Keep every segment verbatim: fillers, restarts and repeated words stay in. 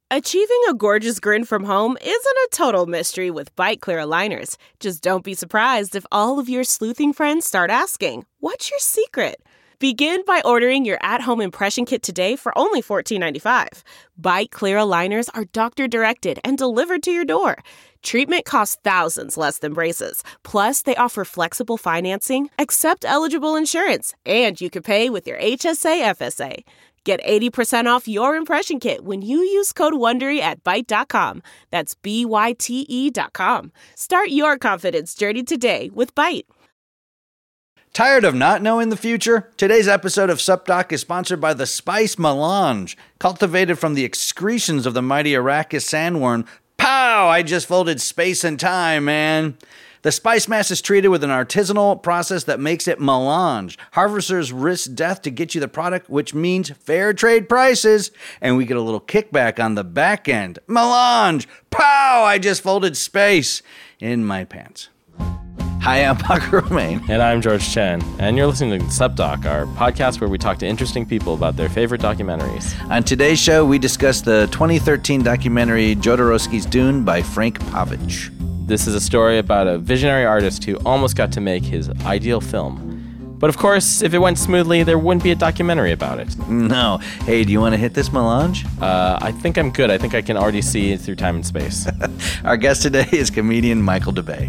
Achieving a gorgeous grin from home isn't a total mystery with Byte Clear aligners. Just don't be surprised if all of your sleuthing friends start asking, "What's your secret?" Begin by ordering your at-home impression kit today for only fourteen ninety-five. Byte Clear aligners are doctor-directed and delivered to your door. Treatment costs thousands less than braces. Plus, they offer flexible financing, accept eligible insurance, and you can pay with your H S A F S A. Get eighty percent off your impression kit when you use code WONDERY at byte dot com. That's B Y T E dot com. Start your confidence journey today with Byte. Tired of not knowing the future? Today's episode of SupDoc is sponsored by the Spice Melange. Cultivated from the excretions of the mighty Arrakis sandworm. Pow! I just folded space and time, man. The spice mass is treated with an artisanal process that makes it melange. Harvesters risk death to get you the product, which means fair trade prices, and we get a little kickback on the back end. Melange! Pow! I just folded space in my pants. Hi, I'm Parker Romaine. And I'm George Chen. And you're listening to SupDoc, our podcast where we talk to interesting people about their favorite documentaries. On today's show, we discuss the twenty thirteen documentary Jodorowsky's Dune by Frank Pavich. This is a story about a visionary artist who almost got to make his ideal film. But of course, if it went smoothly, there wouldn't be a documentary about it. No. Hey, do you want to hit this melange? Uh, I think I'm good. I think I can already see it through time and space. Our guest today is comedian Michael DeBay.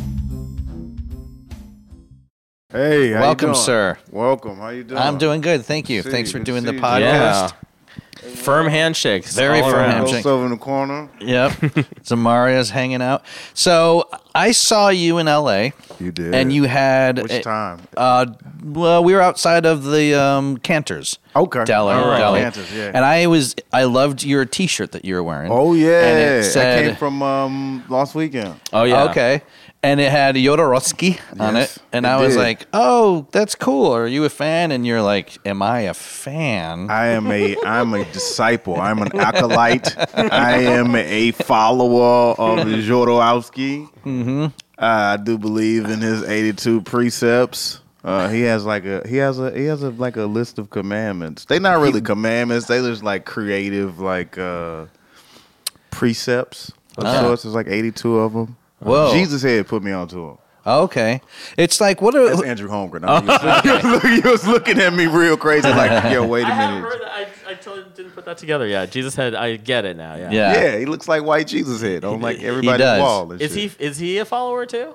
Hey, how welcome, you doing? sir. Welcome. How you doing? I'm doing good, thank you. See Thanks for you. doing See the you. podcast. Yeah. Firm handshakes. Very all firm around. handshake. Host over in the corner. Yep. Zamaria's hanging out. So I saw you in L A. You did. And you had Which a- time? Uh, well, we were outside of the um, Cantors. Okay. Deli. All right. Deli. Cantors, yeah. And I was, I loved your T-shirt that you were wearing. Oh yeah, And it said, I came from um, last weekend. Oh, yeah. Okay. And it had Jodorowsky on Yes, it. And it I was did. like, oh, that's cool. Are you a fan? And you're like, am I a fan? I am a I'm a disciple. I'm an acolyte. I am a follower of Jodorowsky. Mm-hmm. Uh, I do believe in his eighty-two precepts. Uh, he has like a he has a he has a like a list of commandments. They're not really commandments. They just like creative like uh, precepts of Ah. sorts. There's like eighty-two of them. Whoa. Jesus had put me onto him. Okay. It's like, what are... That's Andrew Holmgren. I think he, was looking, he was looking at me real crazy, like, yo, wait a I haven't minute. heard that. I, I totally didn't put that together. Yeah, Jesus had. I get it now. Yeah. Yeah. Yeah, he looks like white Jesus head on like everybody's does. wall. And Is he? shit. Is he a follower too?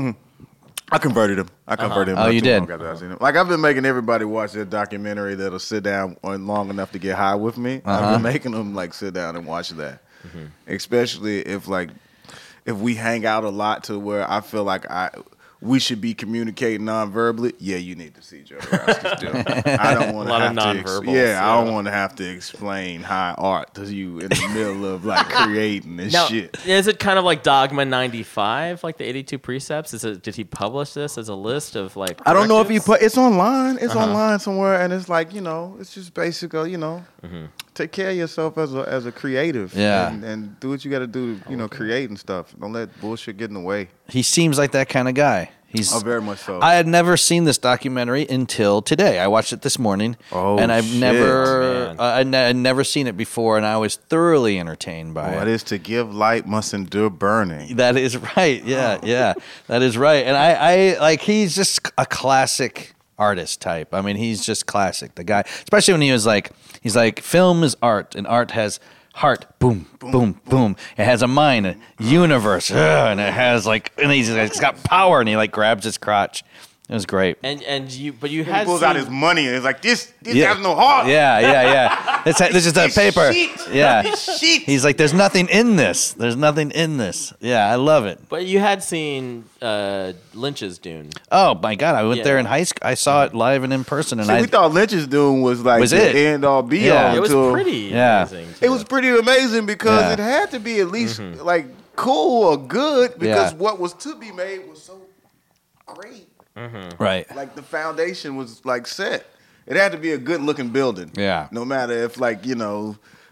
I converted him. I converted him. Oh, not you too did? long after I seen him. Like I've been making everybody watch that documentary that'll sit down on long enough to get high with me. Uh-huh. I've been making them like sit down and watch that, especially if like if we hang out a lot to where I feel like I. We should be communicating non-verbally. Yeah, you need to see Joe Rowski's Dune. I don't want A lot to of have to. Ex- non-verbals, yeah, I yeah. don't want to have to explain high art to you in the middle of like creating this Now, shit. is it kind of like Dogma ninety-five, like the eighty-two precepts? Is it? Did he publish this as a list of like? I don't know if he correctives? put. It's online. It's Uh-huh. online somewhere, and it's like you know, it's just basically you know, take care of yourself as a as a creative. Yeah. and, and do what you got to do. To, you know, create and stuff. Don't let bullshit get in the way. He seems like that kind of guy. He's. Oh, very much so. I had never seen this documentary until today. I watched it this morning, Oh, and I've shit. never, Man. uh, I'd, ne- I'd never seen it before, and I was thoroughly entertained by What it. is to give light must endure burning. That is right. Yeah, yeah, that is right. And I, I like he's just a classic artist type. I mean, he's just classic. The guy, especially when he was like, he's like, film is art, and art has heart. Boom, boom, boom. It has a mind, a universe, ugh, and it has like, and he's, he's got power, and he like grabs his crotch. It was great. And and you, but you He had pulls seen, out his money and it's like this. This Yeah. has no heart. Yeah, yeah, yeah. This, this is the It's paper. shit. Yeah. It's shit. He's like, there's nothing in this. There's nothing in this. Yeah, I love it. But you had seen uh, Lynch's Dune. Oh my God, I went Yeah. there in high school. I saw it live and in person, and See, I we thought Lynch's Dune was like Was the it? end all be Yeah. all. It was until- pretty Yeah. amazing. It was pretty amazing because Yeah. it had to be at least like cool or good because Yeah. what was to be made was so great. right. Like the foundation was like set. It had to be a good looking building. Yeah. No matter if like you know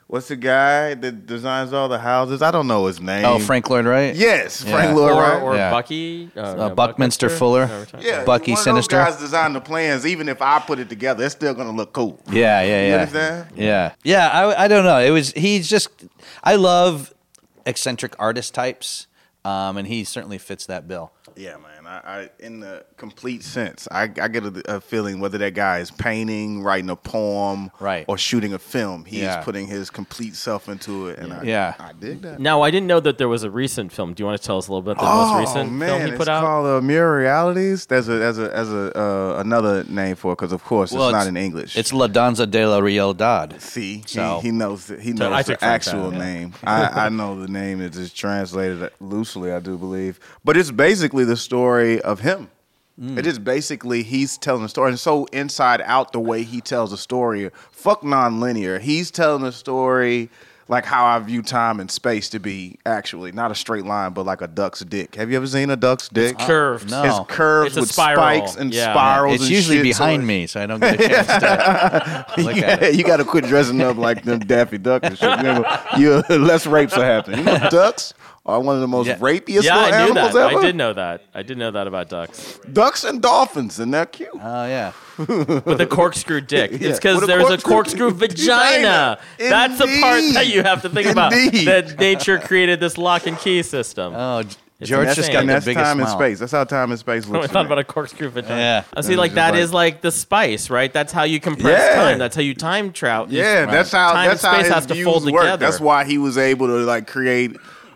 What's the guy that designs all the houses? I don't know his name. Oh, Frank Lloyd Wright? Yes, Yeah. Frank Lloyd Or, Wright. or Yeah. Bucky. Uh, Uh, no, Buckminster Fuller. No, we're talking- Yeah, Bucky one Sinister. Of those guys design the plans. Even if I put it together, it's still gonna look cool. Yeah, yeah, yeah. You understand? Yeah, yeah. I, I don't know. It was he's just. I love eccentric artist types, um, and he certainly fits that bill. Yeah, man. I, I in the complete sense, I, I get a, a feeling whether that guy is painting, writing a poem, Right. or shooting a film, he Yeah. is putting his complete self into it, and I, Yeah. I dig that. Now, I didn't know that there was a recent film. Do you want to tell us a little bit about the Oh most recent man, film he it's put out? called uh, Mirror Realities. There's a as a as a uh, another name for it because of course Well, it's not it's- in English. It's La Danza de la Realidad. See, So- he, he knows the, he So I knows took the French actual out, yeah. name. I, I know the name is just translated loosely, I do believe, but it's basically the story of him. It is basically he's telling a story, and so inside out the way he tells a story. Fuck non-linear. He's telling a story like how I view time and space to be actually not a straight line, but like a duck's dick. Have you ever seen a duck's dick? Curved. No. It's curves It's a with spiral. spikes and Yeah. spirals. It's and usually shit, so behind it- me, so I don't get a chance to look yeah, at it. you got to quit dressing up like them Daffy Duck and shit. You know, less rapes are happening. You know, ducks are one of the most Yeah. rapiest Yeah, little I knew animals that. ever. I did know that. I did know that about ducks. Ducks and dolphins, and they're cute. Oh yeah. With the corkscrew dick. Yeah, It's because with a there's a corkscrew corkscrew vagina. vagina. That's the part Indeed. that you have to think about. Indeed. That nature created this lock and key system. Oh, G- It's George insane. just got And the that's biggest time and smile. space. That's how time and space I looks. thought to me. about a corkscrew vagina. Yeah. I see, And like it's that just is like- like the spice, right? That's how you compress Yeah. time. That's how you time trout. Yeah, that's how time that's and how space his has to views fold work. together. That's why he was able to like create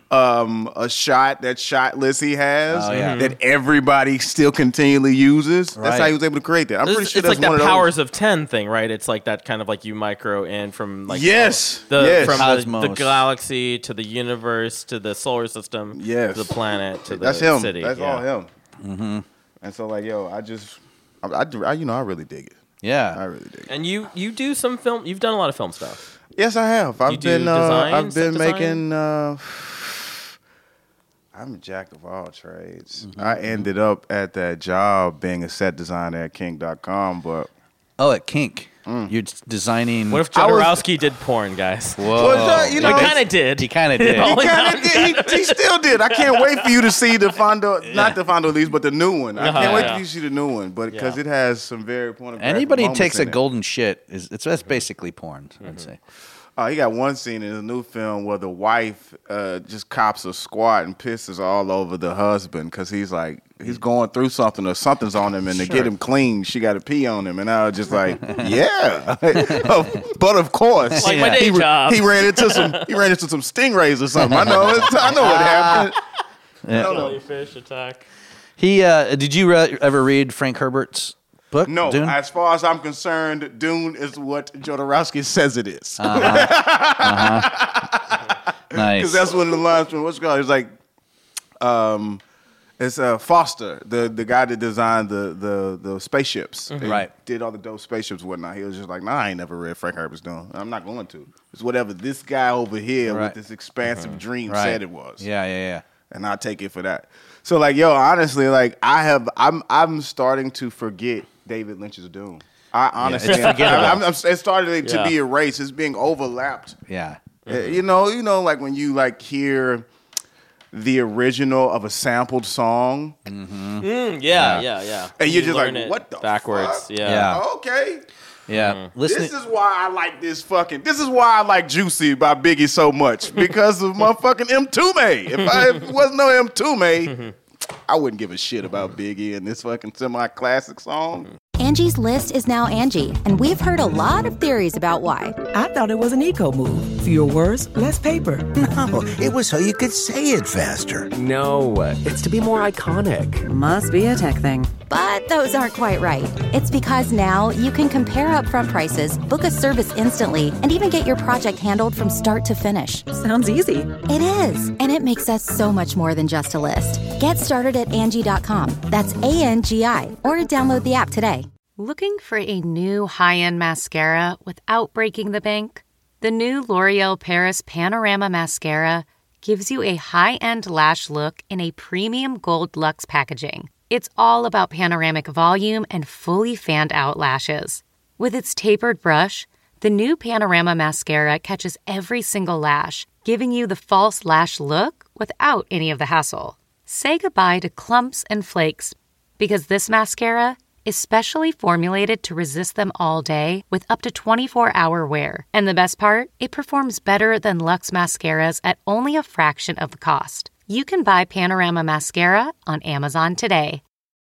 um, a shot that shot list he has Oh, yeah. that everybody still continually uses. That's Right. how he was able to create that. I'm This- pretty sure it's that's like one that of those. powers of ten thing, right? It's like that kind of like you micro in from like Yes. the Yes. from the, Cosmos. the galaxy to the universe to the solar system, Yes. to the planet to the That's him. city. That's yeah. all him. Mm-hmm. And so like, yo, I just, I, I, do- I- you know, I really dig it. I Yeah. really dig it. And you you do some film. You've done a lot of film stuff. Yes, I have. I've do been, uh, design, I've set been design? making. Uh, I'm a jack of all trades. Mm-hmm. I ended up at that job being a set designer at King dot com, but Oh, at Kink, you're d- designing. What if I was- Jodorowsky did porn, guys? Whoa. Well, uh, you He know, kind of did. He kind of did. Oh, he kind of did. He, he still did. I can't wait for you to see the Fondo, not the Fondo Leaves, but the new one. I Uh-huh, can't wait yeah. for you to see the new one, but because Yeah. it has some very pornographic Anybody who moments takes a in it. golden shit is it's that's basically porn. I'd say. Oh, he got one scene in a new film where the wife uh, just cops a squat and pisses all over the husband because he's like he's going through something or something's on him, and to get him clean, she got to pee on him, and I was just like, yeah, but of course, Like my day he, ra- job. he ran into some he ran into some stingrays or something. I know, it's, I know what happened. Jellyfish attack. He uh, did you re- ever read Frank Herbert's book? No, Dune? as far as I'm concerned, Dune is what Jodorowsky says it is. nice. Because that's one of the lines from what's it called. It's like, um, it's uh, Foster, the the guy that designed the the the spaceships, and Right. Did all the dope spaceships and whatnot. He was just like, nah, I ain't never read Frank Herbert's Dune. I'm not going to. It's whatever this guy over here Right. with this expansive dream Right. said it was. Yeah, yeah, yeah. And I'll take it for that. So like, yo, honestly, like I have, I'm I'm starting to forget David Lynch's Dune. I honestly, it's forgettable. I'm, I'm, it's starting to Yeah. be erased. It's being overlapped. Yeah. Uh, You know, you know, like when you like hear the original of a sampled song, Mm, yeah, yeah, yeah. and you're You just learn like, it "What the backwards? fuck?" Yeah. Yeah. Okay, Yeah. Listen. this is why I like this fucking. This is why I like "Juicy" by Biggie so much because of motherfucking M two May. If, I, if it wasn't no M two May, I wouldn't give a shit about Biggie and this fucking semi-classic song. Angie's List is now Angie, and we've heard a lot of theories about why. I thought it was an eco move. Fewer words, less paper. No, it was so you could say it faster. No, it's to be more iconic. Must be a tech thing. But those aren't quite right. It's because now you can compare upfront prices, book a service instantly, and even get your project handled from start to finish. Sounds easy. It is, and it makes us so much more than just a list. Get started at Angie dot com. That's A N G I, or download the app today. Looking for a new high-end mascara without breaking the bank? The new L'Oreal Paris Panorama Mascara gives you a high-end lash look in a premium gold luxe packaging. It's all about panoramic volume and fully fanned-out lashes. With its tapered brush, The new Panorama Mascara catches every single lash, giving you the false lash look without any of the hassle. Say goodbye to clumps and flakes, because this mascara is specially formulated to resist them all day with up to twenty-four hour wear. And the best part? It performs better than Luxe mascaras at only a fraction of the cost. You can buy Panorama Mascara on Amazon today.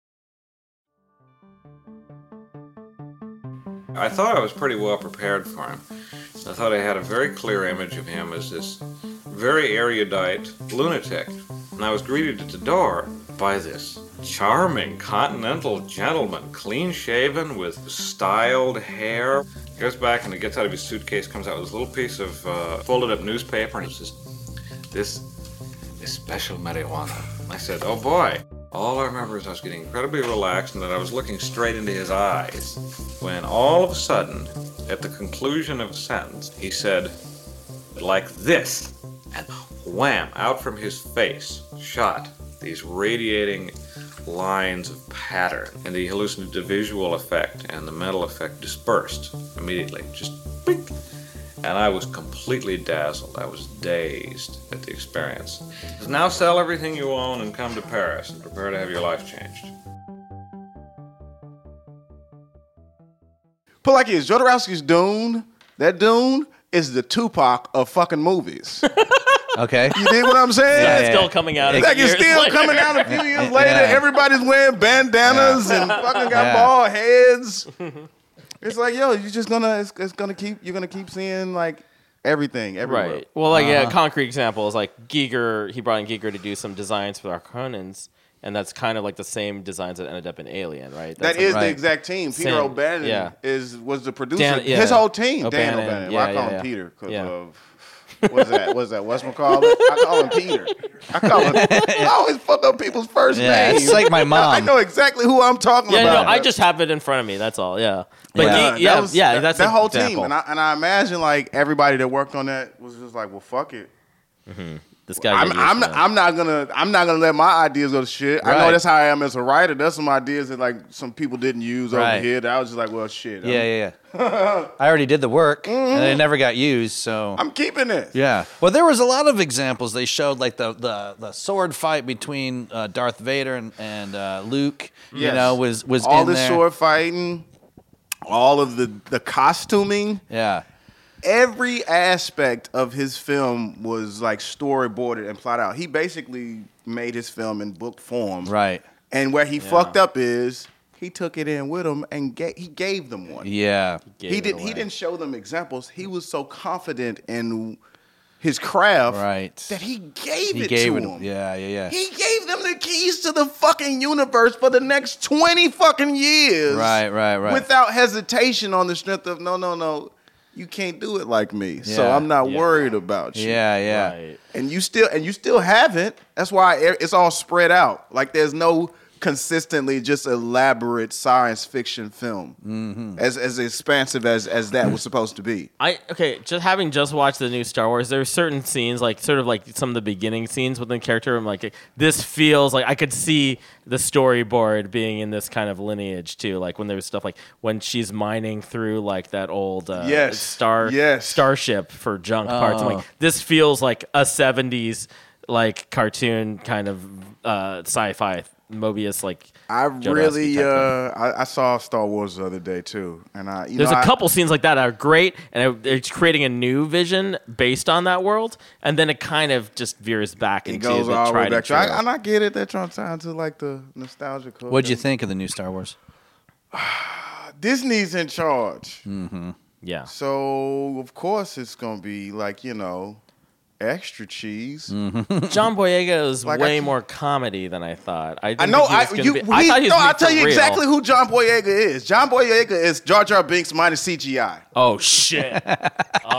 I thought I was pretty well prepared for him. I thought I had a very clear image of him as this very erudite lunatic. And I was greeted at the door by this charming continental gentleman, clean-shaven with styled hair. He goes back and he gets out of his suitcase, comes out with this little piece of uh, folded-up newspaper, and he says, this is special marijuana. I said, oh boy. All I remember is I was getting incredibly relaxed and that I was looking straight into his eyes when all of a sudden, at the conclusion of a sentence, he said, like this, and wham, out from his face shot these radiating lines of pattern, and he hallucinated the visual effect and the mental effect dispersed immediately, just blink. And I was completely dazzled. I was dazed at the experience. Now sell everything you own and come to Paris and prepare to have your life changed. Put like this, Jodorowsky's Dune, that Dune is the Tupac of fucking movies. Okay. You dig what I'm saying? Yeah, it's yeah. still coming out. Like it's still later. coming out a few years later. Yeah. Everybody's wearing bandanas yeah. and fucking got Yeah. bald heads. It's like, yo, you're just gonna, it's, it's gonna keep, you're gonna keep seeing like everything, everywhere. Right. Well, like Uh-huh. yeah, concrete example is like Giger. He brought in Giger to do some designs for our Conans, and that's kind of like the same designs that ended up in Alien, right? That's That like, is right. the exact team. Peter Same. O'Bannon Yeah. is was the producer. Dan- yeah. His whole team, Dan O'Bannon, O'Bannon. yeah, Well, I call yeah, him yeah. Peter because Yeah. of what's that? What's that? Whatchamacallit? I call him Peter. I call him. I always fuck up people's first Yeah, names. it's like my mom. I know exactly who I'm talking Yeah, about. no, I just have it in front of me. That's all. Yeah. But Yeah. yeah, that yeah, was- yeah that, that's that an whole example. team, and I, and I imagine like everybody that worked on that was just like, well, fuck it. This guy. I'm, got I'm, used not, to it. I'm not gonna I'm not gonna let my ideas go to shit. I know Right. that's how I am as a writer. There's some ideas that like some people didn't use Right. over here that I was just like, well, shit. Yeah, I'm, yeah, yeah. I already did the work, and it never got used, so... I'm keeping it. Yeah. Well, there was a lot of examples. They showed like the the, the sword fight between uh, Darth Vader and, and uh, Luke. You Yes. know, was was all in the there. sword fighting, all of the the costuming. Yeah. Every aspect of his film was like storyboarded and plotted out. He basically made his film in book form. Right. And where he fucked up is he took it in with him and ga- he gave them one. Yeah. Gave He it did. away. He didn't show them examples. He was so confident in his craft Right. that he gave He it gave to it. them. Yeah, yeah, yeah. He gave them the keys to the fucking universe for the next twenty fucking years. Right, right, right. Without hesitation, on the strength of no, no, no, you can't do it like me. So Yeah. I'm not Yeah. worried about you. Yeah, yeah. Right. And you still and you still haven't. That's why it- it's all spread out. Like there's no consistently just elaborate science fiction film Mm-hmm. as as expansive as as that was supposed to be. I okay, just having just watched the new Star Wars, there are certain scenes, like sort of like some of the beginning scenes within the character. I'm like, this feels like I could see the storyboard being in this kind of lineage too. Like when there was stuff like when she's mining through like that old uh, Yes. star Yes. starship for junk parts. I'm Oh. like, this feels like a seventies like cartoon kind of uh, sci-fi Mobius like. I Jodorowsky really type uh I, I saw Star Wars the other day too, and I you There's know, a I- couple scenes like that that are great, and it, it's creating a new vision based on that world, and then it kind of just veers back it into goes the all the way tried back. and To, true. I, and I get it. They're trying to to like the nostalgia. Club. What'd you think of the new Star Wars? Disney's in charge, yeah, so of course it's gonna be like you know, extra cheese. John Boyega is Like I way keep- more comedy than I thought. I, I didn't know. think he I was gonna you. be- he- I thought he was no, gonna be I'll tell for you real. exactly who John Boyega is. John Boyega is Jar Jar Binks minus C G I. Oh shit!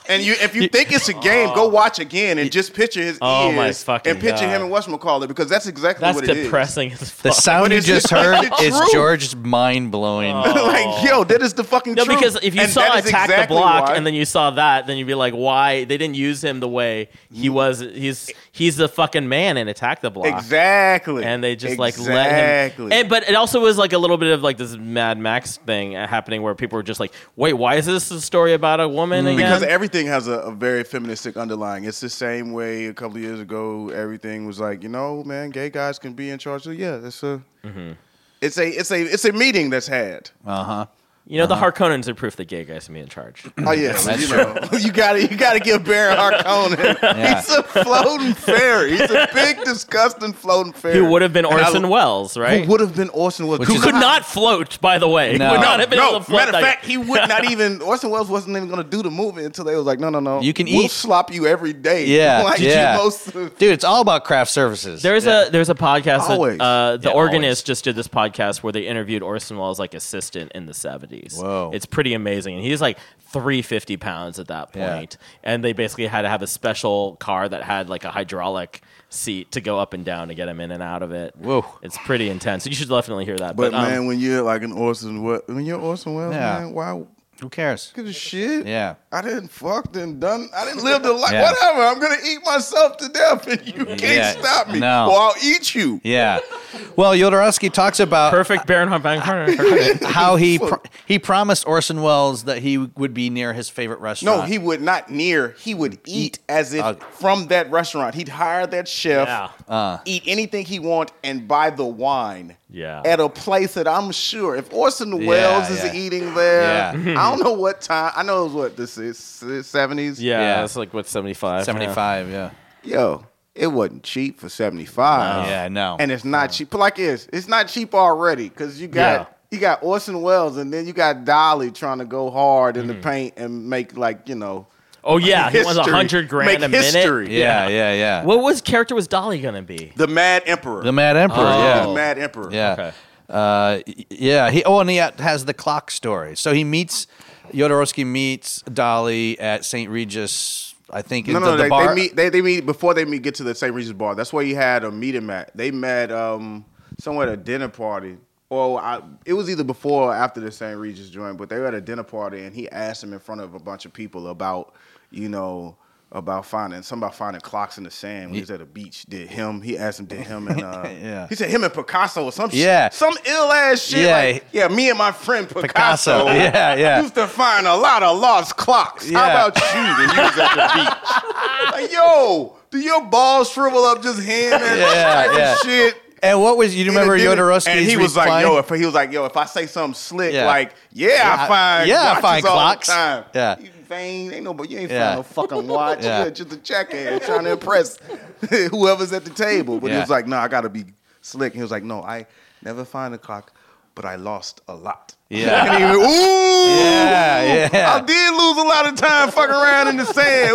And you, if you think it's a game, go watch again and just picture his Oh, my ears fucking and picture God. him and whatchamacallit, because that's exactly That's what it is. depressing as The fuck. sound But you it's just the heard fucking is truth. George's mind blowing. Like, yo, that is the fucking No, truth. because if you And saw that is Attack exactly the Block why- and then you saw that, then you'd be like, why they didn't use him the way he was? He's he's the fucking man in Attack the Block. Exactly. And they just exactly. like let him. And but it also was like a little bit of like this Mad Max thing happening where people were just like, wait, why is this a story about a woman again? Because everything has a, a very feministic underlying. It's the same way a couple of years ago everything was like, you know, man, gay guys can be in charge. So yeah, it's a, Mm-hmm. it's a, it's a, it's a meeting that's had. Uh huh. You know, Uh-huh. the Harkonnens are proof that gay guys can be in charge. Oh yeah, That's you know, you gotta, you gotta give Baron Harkonnen. Yeah. He's a floating fairy. He's a big, disgusting floating fairy. Who would have been And I- Orson Welles, right? Who would have been Orson Welles? Who could not float, by the way. No. Would not have been no, able to float. matter of like- fact, he would not even. Orson Welles wasn't even going to do the movie until they was like, no, no, no. You can we'll eat- slop you every day. Yeah, like yeah. You most of- Dude, it's all about craft services. There's Yeah. a there's a podcast Always. that uh, the Yeah, Organist always. just did this podcast where they interviewed Orson Welles like assistant in the seventies. Whoa. It's pretty amazing, and he's like three hundred fifty pounds at that Yeah. point. And they basically had to have a special car that had like a hydraulic seat to go up and down to get him in and out of it. Whoa. It's pretty intense. You should definitely hear that. But, um, man, when you're like an Orson Welles, when you're Orson Welles, Yeah. man, why? Who cares? Give a shit. Yeah. I didn't fuck and done. I didn't live the life. Yeah. Whatever. I'm gonna eat myself to death, and you can't Yeah. stop me. No. Or I'll eat you. Yeah. Well, Jodorowsky talks about perfect Baron Harkonnen. how he pro- he promised Orson Welles that he would be near his favorite restaurant. No, he would not near. He would eat as if Uh, from that restaurant. He'd hire that chef, Yeah. Uh. eat anything he want, and buy the wine. Yeah. At a place that I'm sure if Orson Welles is yeah. eating there, Yeah. I don't know what time. I know it was what this is seventies. Yeah, Yeah. it's like what seventy-five. seventy-five, yeah. Yo, it wasn't cheap for seventy-five. Yeah, no. And it's not cheap. But like this, it's not cheap already because you got Yeah. you got Orson Welles and then you got Dolly trying to go hard in Mm-hmm. the paint and make like you know. Oh yeah, he wants a history. hundred grand Make a minute. history. Yeah, yeah, yeah. What was character was Dolly gonna be? The Mad Emperor. The Mad Emperor, Oh. yeah. The Mad Emperor. Yeah. Okay. Uh, y- yeah. He oh, and he has the clock story. So he meets Jodorowsky meets Dolly at Saint Regis. I think No, in no, the, the they, bar. they meet. They, they meet before they meet. Get to the Saint Regis bar. That's where he had a meet him at. They met um somewhere at a dinner party. Or I, it was either before or after the Saint Regis joint, but they were at a dinner party, and he asked him in front of a bunch of people about, you know, about finding something about finding clocks in the sand when he was at a beach. Did him? He asked him. Did him and uh, Yeah. he said him and Picasso or some Yeah. shit, some ill ass shit. Yeah. like, yeah. Me and my friend Picasso. Picasso. Yeah, yeah. Used to find a lot of lost clocks. Yeah. How about you? When you was at the beach. Like, yo, do your balls shrivel up just hand that Yeah, type yeah. of shit? And what was you remember And it didn't- Jodorowsky's And he was reply? like, yo, if he was like, yo, if I say something slick, Yeah. like, yeah, Yeah, I find yeah, I watches find all clocks. the time. Yeah. You vain, ain't no, but you ain't Yeah. find no fucking watch. Yeah. You're just a jackass trying to impress whoever's at the table. But he Yeah. was like, no, I gotta be slick. He was like, no, I never find a clock, but I lost a lot. Yeah. And he went, ooh, Yeah, yeah. I did lose a lot of time fucking around in the sand.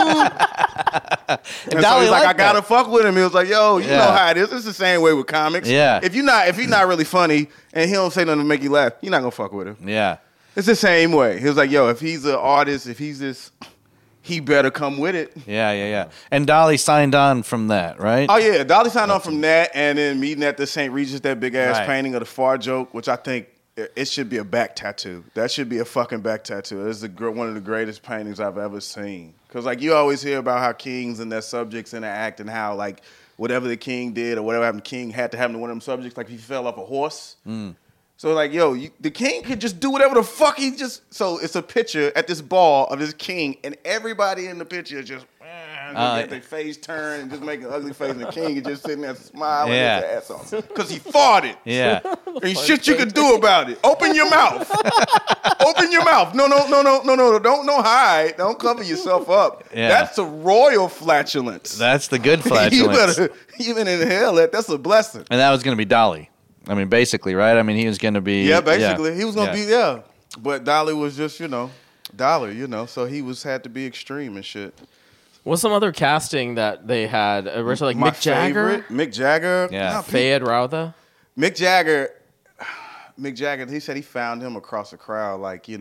Ooh. And so Dolly he's like, I liked gotta that. fuck with him. He was like, yo, you Yeah. know how it is. It's the same way with comics. Yeah. If you're not, if he's not really funny and he don't say nothing to make you laugh, you're not gonna fuck with him. Yeah. It's the same way. He was like, yo, if he's an artist, if he's this, he better come with it. Yeah, yeah, yeah. And Dolly signed on from that, right? Oh yeah, Dolly signed on from that, and then meeting at the Saint Regis, that big ass Right. painting of the fart joke, which I think it it should be a back tattoo. That should be a fucking back tattoo. It's the gr- one of the greatest paintings I've ever seen. Cause like you always hear about how kings and their subjects interact, and how like whatever the king did or whatever happened, the king had to happen to one of them subjects. Like if he fell off a horse. Mm. So like, yo, you, the king could just do whatever the fuck he just. So it's a picture at this ball of this king, and everybody in the picture is just, eh, just Uh, got their face turned and just making an ugly face, and the king is just sitting there smiling Yeah. his ass off because he farted. Yeah. Ain't shit you could do about it. Open your mouth. Open your mouth. No, no, no, no, no, no. Don't no hide. Don't cover yourself up. Yeah. That's a royal flatulence. That's the good you flatulence. better even inhale it. That's a blessing. And that was going to be Dolly. I mean, basically, right? I mean, he was going to be. Yeah, basically. He was gonna Yeah. be yeah. But Dolly was just, you know, Dolly, you know, so he was had to be extreme and shit. What's some other casting that they had? Originally, like My Mick Jagger, favorite, Mick Jagger. Yeah. Nah, Fayed Rautha. Mick Jagger, Mick Jagger, he said he found him across the crowd, like, you know,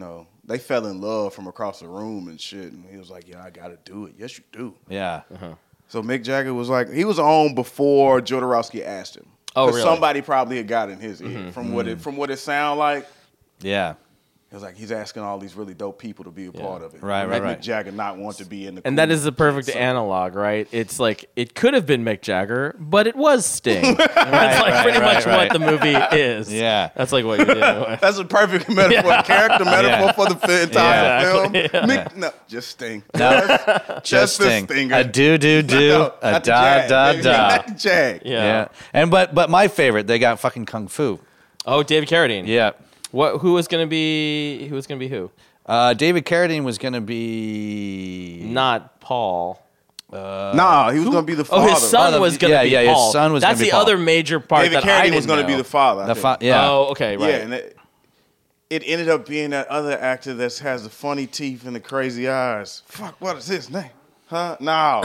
they fell in love from across the room and shit. And he was like, "Yeah, I gotta do it." Yes, you do. Yeah. Uh-huh. So Mick Jagger was like, he was on before Jodorowsky asked him. Oh, really? Somebody probably had got in his ear Mm-hmm. from what it from what it sounded like. Yeah. It was like he's asking all these really dope people to be a Yeah. part of it. Right, It right, made right. Mick Jagger not want to be in the. And cool that is the perfect shit, so- analog, right? It's like it could have been Mick Jagger, but it was Sting. That's like right, pretty right, much right. what the movie is. Yeah. That's like what you do. That's a perfect metaphor, Yeah. character metaphor Yeah. for the fi- entire film. Exactly, yeah. Mick, no, just Sting. No, Just, just the Sting. Stinger. A do do do. No, A not the da Jag, da baby. da. Not the Jag. Yeah. Yeah. And but but my favorite, they got fucking Kung Fu. Oh, David Carradine. Yeah. What? Who was gonna be? Who was gonna be who? Uh, David Carradine was going to be Not Paul. Nah, he was going to be the Oh, father. his son Oh, the- was gonna yeah, be yeah, his Paul. son was That's gonna be the Paul. other major part David that I Carradine didn't was going to be know. the father. I the think. fa- yeah. Oh, okay, right. Yeah, and it, it ended up being that other actor that has the funny teeth and the crazy eyes. Fuck, what is his name? Huh? No.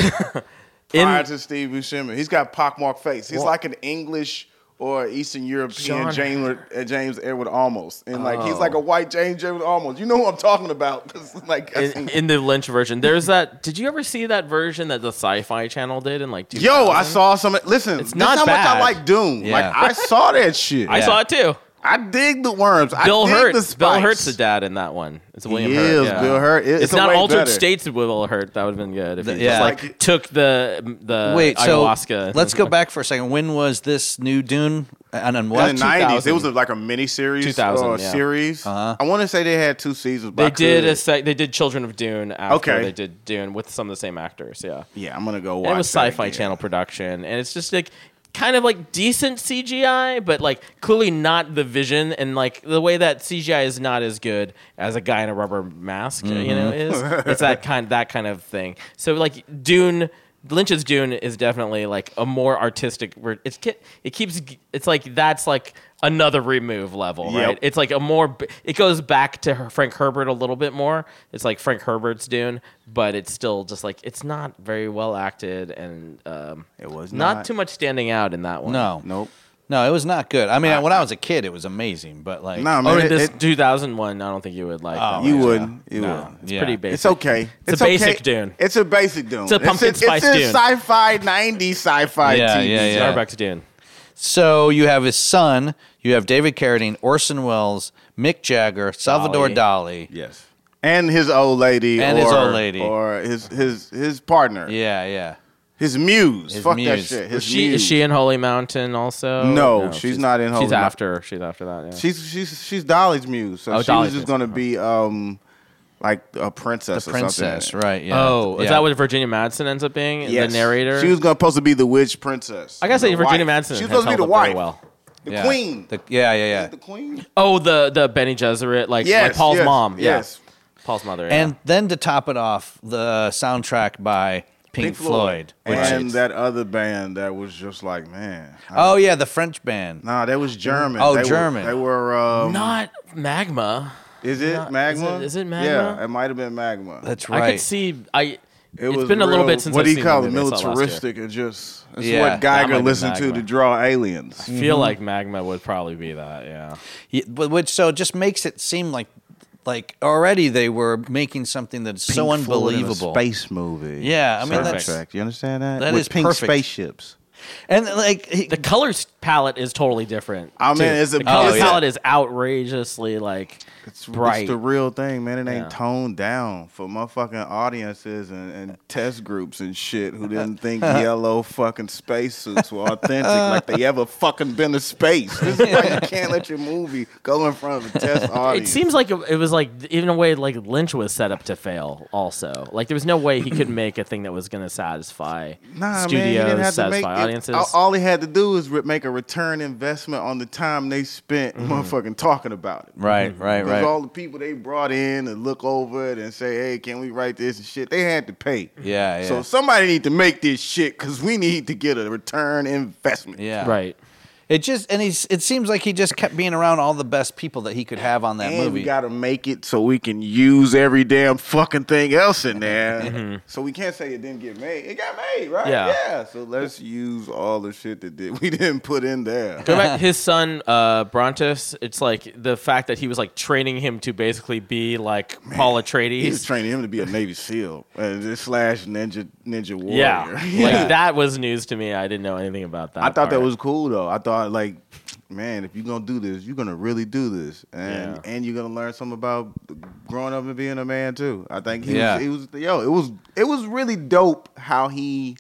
Prior In- to Steve Buscemi. He's got pockmarked face. He's Well- like an English or Eastern European Sean- James, uh, James Edward Olmos. And like he's Oh. like a white James Edward Olmos. You know who I'm talking about. 'Cause, like, I in, seen- in the Lynch version, there's that. Did you ever see that version that the Sci-Fi Channel did in like two thousand? Yo, I saw some. Listen, It's this not how much I bad. like Dune. Yeah. Like I saw that shit. I Yeah. saw it too. I dig the worms. Bill I dig Hurt. the Bill spikes. Hurt's the dad in that one. It's William He Hurt. is, yeah. Bill Hurt. It- It's, it's a not way Altered better. States with Will Hurt. That would have been good if The- he yeah. just like took the the Wait, so ayahuasca. let's go back for a second. When was this new Dune? And on what? In the nineties, it was two thousand. like a mini series, two thousand, uh, yeah. series. Uh-huh. I want to say they had two seasons. But They I did could- a sec- they did Children of Dune after Okay. they did Dune with some of the same actors. Yeah, Yeah, I'm gonna go watch. and it was that Sci-Fi again. Channel production, and it's just like kind of like decent C G I, but like clearly not the vision, and like the way that C G I is not as good as a guy in a rubber mask, you know, is it's that kind that kind of thing. So like Dune. Lynch's Dune is definitely like a more artistic. It's it keeps it's like that's like another remove level, Yep. right? It's like a more. It goes back to her- Frank Herbert a little bit more. It's like Frank Herbert's Dune, but it's still just like it's not very well acted, and um, It was not, not. too much standing out in that one. No. Nope. No, it was not good. I mean, when I was a kid, it was amazing, but like, Nah, Oh, man, and it- this it- two thousand one, I don't think you would like. Oh, that you one. wouldn't. You No, wouldn't. it's Yeah. pretty basic. It's okay. It's a okay. basic Dune. It's a basic Dune. It's a pumpkin it's, spice it's Dune. a sci-fi nineties sci-fi Yeah, T V. yeah, yeah. Sorry, back to Dune. so you have his son, you have David Carradine, Orson Welles, Mick Jagger, Salvador Dali. Yes. And his old lady, And or, his old lady. or his his his partner, Yeah, yeah. his muse. His Fuck that muse. shit. His Was she muse. is she in Holy Mountain also? No, she's not in Holy She's Mountain. after. She's after that. Yeah. She's she's she's Dolly's muse. So Oh, she Dolly's was just muse. gonna be um like a princess. The or princess, something. right? Yeah. Oh, is yeah. that what Virginia Madsen ends up being? Yes. The narrator? She was gonna supposed to be the witch princess. I gotta say, The Virginia wife. Madsen She was has supposed to be held the up very wife. well. The Yeah. queen. The- yeah, yeah, yeah. The queen. Oh, the the Benny Gesserit, like, Yes, like Paul's yes, mom. yes. Yeah. Paul's mother. Yeah. And then to top it off, the soundtrack by Pink, Floyd. which and is- that other band that was just like, man. oh yeah, the French band. Nah, that was German. Oh, They were- German. they were. Um, not Magma. Is it not- Magma? is it- is it Magma? Yeah, it might have been Magma. That's I right. could see. I. It it's was been a little real- bit since what I've do you seen call the it? movie. I saw it last year. Militaristic and just it's Yeah, what that might Geiger be listened to Magma. to draw aliens. I feel like Magma would probably be that. Yeah. Yeah, but which so it just makes it seem like like already they were making something that's so Pink Floyd in a unbelievable. space movie. Yeah, I mean, Star that's- Trek. You understand that? that With is pink perfect. spaceships. And like he- The color palette is totally different. I mean, too. it's a- the color Oh, yeah. palette is outrageously like It's, bright. it's the real thing, man. It ain't Yeah. toned down for motherfucking audiences and, and test groups and shit who didn't think yellow fucking spacesuits were authentic, like they ever fucking been to space. This is why you can't let your movie go in front of a test It audience. seems like it, it was like in a way like Lynch was set up to fail. Also, like there was no way he could make a thing that was going to satisfy Nah, studios, man, you didn't have to satisfy make it- audiences. all, all he had to do is re- make a return investment on the time they spent motherfucking talking about it. right, right, Because right. all the people they brought in and look over it and say, hey, can we write this and shit, they had to pay. Yeah, yeah. So somebody need to make this shit because we need to get a return investment. yeah. Right. It just and he's. It seems like he just kept being around all the best people that he could have on that and movie. we got to make it so we can use every damn fucking thing else in there. Mm-hmm. So we can't say it didn't get made. It got made, right? Yeah. Yeah. So let's use all the shit that did, we didn't put in there. Go back, his son uh, Brontis. It's like the fact that he was like training him to basically be like Paul Atreides. He was training him to be a Navy SEAL uh, slash ninja ninja warrior. Yeah, like that was news to me. I didn't know anything about that. I thought part. that was cool though. I thought like, man, if you're gonna do this, you're gonna really do this, and Yeah. and you're gonna learn something about growing up and being a man too. I think he Yeah. was, he was yo, it was it was really dope how he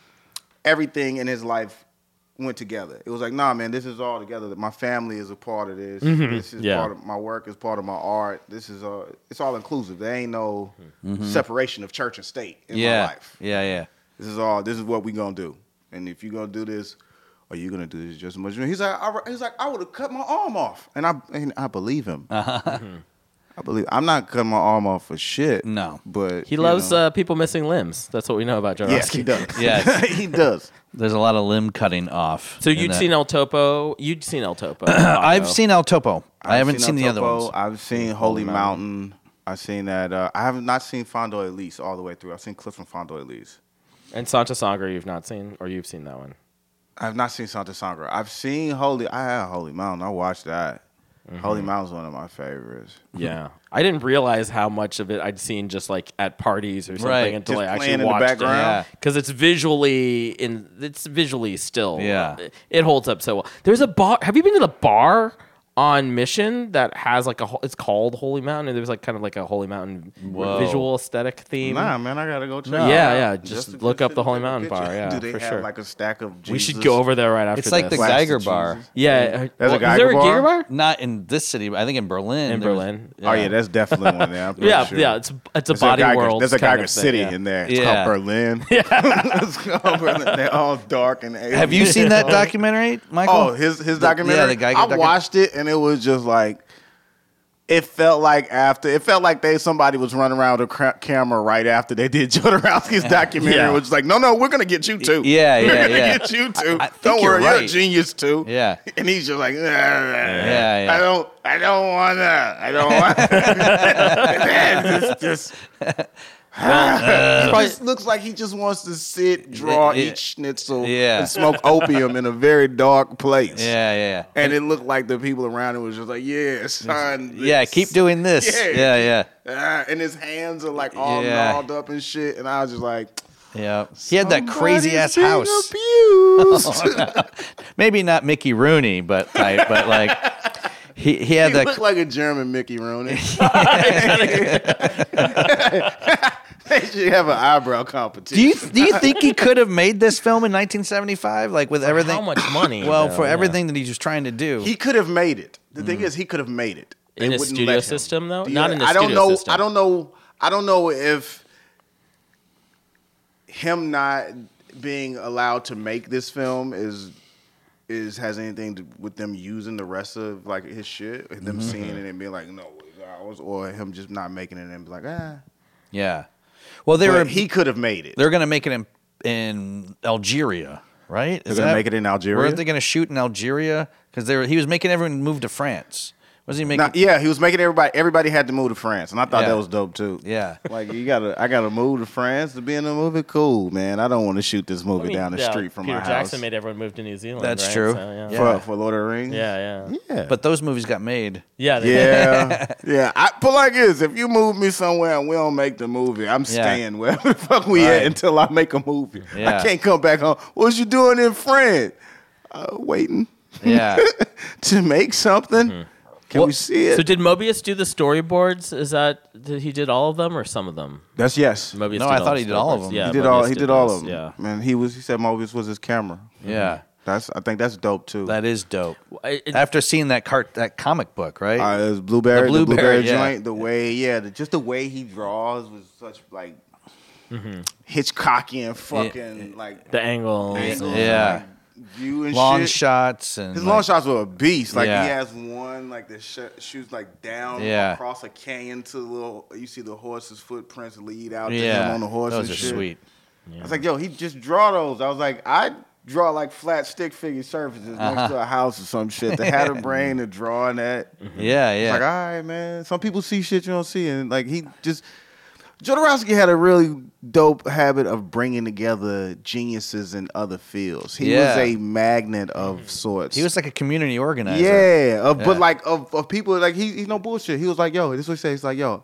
everything in his life went together. It was like, nah, man, this is all together. My family is a part of this. Mhm. This is Yeah. part of my work. Is part of my art. This is uh, it's all inclusive. There ain't no Mhm. separation of church and state in yeah. my life. Yeah, yeah. This is all. This is what we gonna do. And if you gonna do this, are you gonna do this just as much? He's like, I, he's like, I would have cut my arm off, and I and I believe him. Mm-hmm. I believe. I'm not cutting my arm off for shit. No, but He you loves know. uh, people missing limbs. That's what we know about Jodorowsky. Yes, he does. Yes. he does. There's a lot of limb cutting off. So in you'd that. seen El Topo. You'd seen El Topo. I've seen El Topo. I I've haven't seen, the El other Topo. ones. I've seen Holy Mountain. I've seen that. Uh, I have not seen Fondo Elise all the way through. I've seen clips from Fondo Elise. And Santa Sangre you've not seen, or you've seen that one. I've not seen Santa Sangre. I've seen Holy. I had Holy Mountain. I watched that. Mm-hmm. Holy Mountain's one of my favorites. Yeah, I didn't realize how much of it I'd seen just like at parties or something Right. until Just I playing in actually the watched background? it. Because it's visually in, it's visually still. Yeah. it, it holds up so well. There's a bar. Have you been to the bar on Mission that has like a? ho- It's called Holy Mountain, and there's like kind of like a Holy Mountain Whoa. visual aesthetic theme. Nah, man, I gotta go check. No. it Yeah, out. yeah, just to- look just up to the Holy take a Mountain picture. bar, yeah, Do they for have sure. like a stack of? We Jesus should go over there right after. It's like this. the Plastic Geiger Bar. Jesus? Yeah, There's a is Geiger there a bar? Geiger bar? Not in this city, but I think in Berlin. In there's- Berlin. Oh yeah, that's definitely one there. I'm pretty Yeah, sure. yeah, it's it's a There's body Geiger, world. There's a kind Geiger of thing, City yeah. in there. It's Yeah. called Berlin. it's called Berlin. They're all dark and alien. Have you seen that documentary, Michael? Oh, his his The- documentary. yeah, the Geiger I docu- watched it and it was just like, it felt like after it felt like they somebody was running around with a cra- camera right after they did Jodorowsky's documentary. Yeah. It was like, no, no, we're gonna get you too. Yeah, yeah, we're gonna yeah. get you too. I- I think don't you're worry, you're a right. genius too. Yeah. And he's just like, Yeah, yeah. I don't, I don't want that. I don't want that. just, just, it just looks like he just wants to sit, draw, Yeah. eat schnitzel, Yeah. and smoke opium in a very dark place. Yeah, yeah. And it looked like the people around him was just like, yeah, son. Yeah, this- keep doing this. Yeah. Yeah, yeah. Ah, and his hands are like all Yeah. gnawed up and shit. And I was just like, Yeah. He had that crazy ass "Somebody's house. being abused. Maybe not Mickey Rooney, but type, but like he he had He that looked like a German Mickey Rooney. They should have an eyebrow competition. Do you do you think he could have made this film in nineteen seventy-five like with everything? How much money? Well, though, for yeah. everything that he was trying to do. He could have made it. The thing is, he could have made it. They In a wouldn't studio let him. system, though? Yeah, Not in the I don't studio know. system. I don't know. I don't know if him not being allowed to make this film is is has anything to, with them using the rest of like his shit, them Mhm. seeing it and being like, no, it's ours, or him just not making it and be like, ah. Yeah. Well, they But were he could have made it. They're going to make it in in Algeria, right? They're gonna make it in Algeria? Weren't they going to shoot in Algeria? Because they were. He was making everyone move to France. Was he making? Now, yeah, he was making everybody. Everybody had to move to France, and I thought Yeah. that was dope too. Yeah. Like you gotta, I gotta move to France to be in the movie. Cool, man. I don't want to shoot this movie I mean, down the yeah, street from Peter my Jackson house. made everyone move to New Zealand. That's right? true. So, yeah. Yeah. For, for Lord of the Rings. Yeah, yeah. Yeah. But those movies got made. Yeah, they- Yeah, yeah. I put like this: if you move me somewhere and we don't make the movie, I'm Yeah. staying wherever the fuck we Right. at until I make a movie. Yeah. I can't come back home. What you doing in France? Uh, waiting Yeah. to make something. Can Well, we see it? So did Mobius do the storyboards? Is that did he did all of them or some of them? That's yes. Mobius No, did I all thought the he did all of storyboards. them. Yeah, he did Mobius all. He did all those, of them. Yeah. Man, he was. He said Mobius was his camera. Yeah. That's. I think that's dope too. That is dope. I- it- After seeing that cart, that comic book, right? Uh, it was blueberry, The the blueberry, blueberry, yeah. joint. The way, yeah, the, just the way he draws was such like Mm-hmm. Hitchcockian, fucking like the angles. angles, Yeah. like, view and Long shit. shots and His like- long shots were a beast. Like Yeah. he has one, like the sh- shoots like down Yeah. across a canyon to the little. You see the horse's footprints lead out to Yeah, him on the horse. those and are shit. sweet. I was like, yo, he just draw those. I was like, I draw like flat stick figure surfaces Uh-huh. next to a house or some shit. They had a brain to draw on that. Yeah, yeah. It's like, all right, man. Some people see shit you don't see, and like he just. Jodorowsky had a really dope habit of bringing together geniuses in other fields. He Yeah. was a magnet of sorts. He was like a community organizer. Yeah, of, Yeah. but like of, of people like he he's no bullshit. He was like, yo, this is what he says. He's like, yo,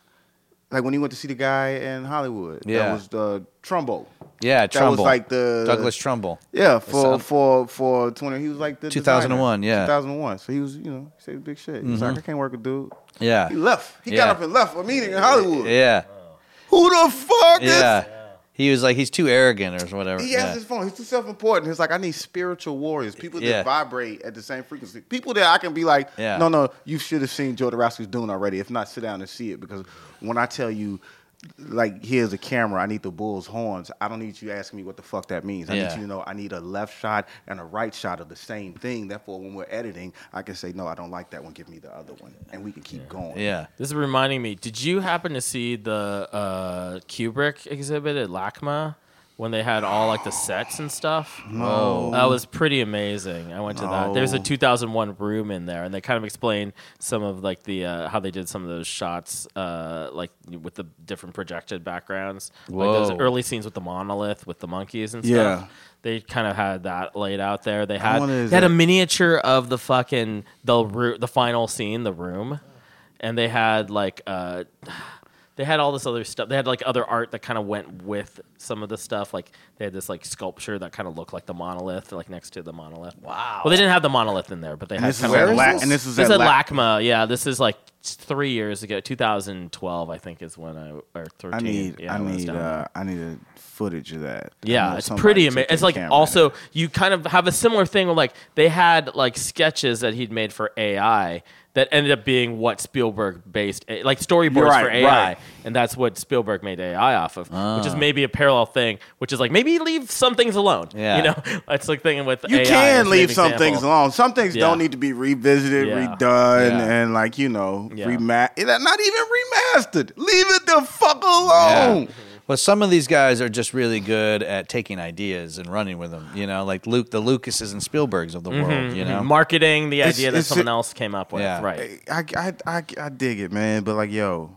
like when he went to see the guy in Hollywood. Yeah. That was the Trumbo. Yeah, That Trumbull. was like the Douglas Trumbull. Yeah, for son. for for twenty. He was like the two thousand one, designer. yeah. two thousand one. So he was, you know, he said big shit. He was Mhm. like, I can't work with dude. Yeah. He left. He Yeah. got up and left a meeting in Hollywood. Yeah. Who the fuck is? Yeah. He was like, he's too arrogant or whatever. He has yeah. his phone. He's too self-important. He's like, I need spiritual warriors, people that Yeah. vibrate at the same frequency, people that I can be like, Yeah. no, no, you should have seen Jodorowsky's Dune already. If not, sit down and see it, because when I tell you, like, here's a camera, I need the bull's horns, I don't need you asking me what the fuck that means. I Yeah. need you to know I need a left shot and a right shot of the same thing. Therefore, when we're editing, I can say, no, I don't like that one. Give me the other one, and we can keep going. Yeah. This is reminding me. Did you happen to see the uh, Kubrick exhibit at LACMA when they had all like the sets and stuff? No. That was pretty amazing. I went to that. There's a No. two thousand one room in there, and they kind of explained some of like the uh, how they did some of those shots, uh, like with the different projected backgrounds, like those Whoa. early scenes with the monolith with the monkeys and stuff. Yeah. They kind of had that laid out there. They I had wonder is they had a that- miniature of the fucking the ro- the final scene, the room, and they had like uh, they had all this other stuff. They had like other art that kind of went with some of the stuff. Like they had this like sculpture that kind of looked like the monolith, like next to the monolith. Wow. Well, they didn't have the monolith in there, but they And had this is kind at of. La- and this is This at is at La- LACMA. Yeah, this is like three years ago, two thousand twelve, I think, is when I or thirteen. I need, yeah, I when was need, down there. uh, I need a footage of that. I Yeah, know it's somebody pretty took amazing. that It's like camera. also you kind of have a similar thing where like they had like sketches that he'd made for A I that ended up being what Spielberg based like storyboards You're right, for A I, right. and that's what Spielberg made A I off of, which is Ah. maybe a parallel thing, which is like maybe leave some things alone. Yeah. you know, it's like thinking with You A I can as an leave some example. things alone. Some things Yeah. don't need to be revisited, Yeah. redone, Yeah. and like you know, Yeah. rema- not even remastered. Leave it the fuck alone. Well, some of these guys are just really good at taking ideas and running with them. You know, like Luke, the Lucases and Spielbergs of the world. Mhm, You mhm. know, marketing the It's- idea that it's- someone else came up with. Yeah. Right. I, I, I, I dig it, man. But like, yo,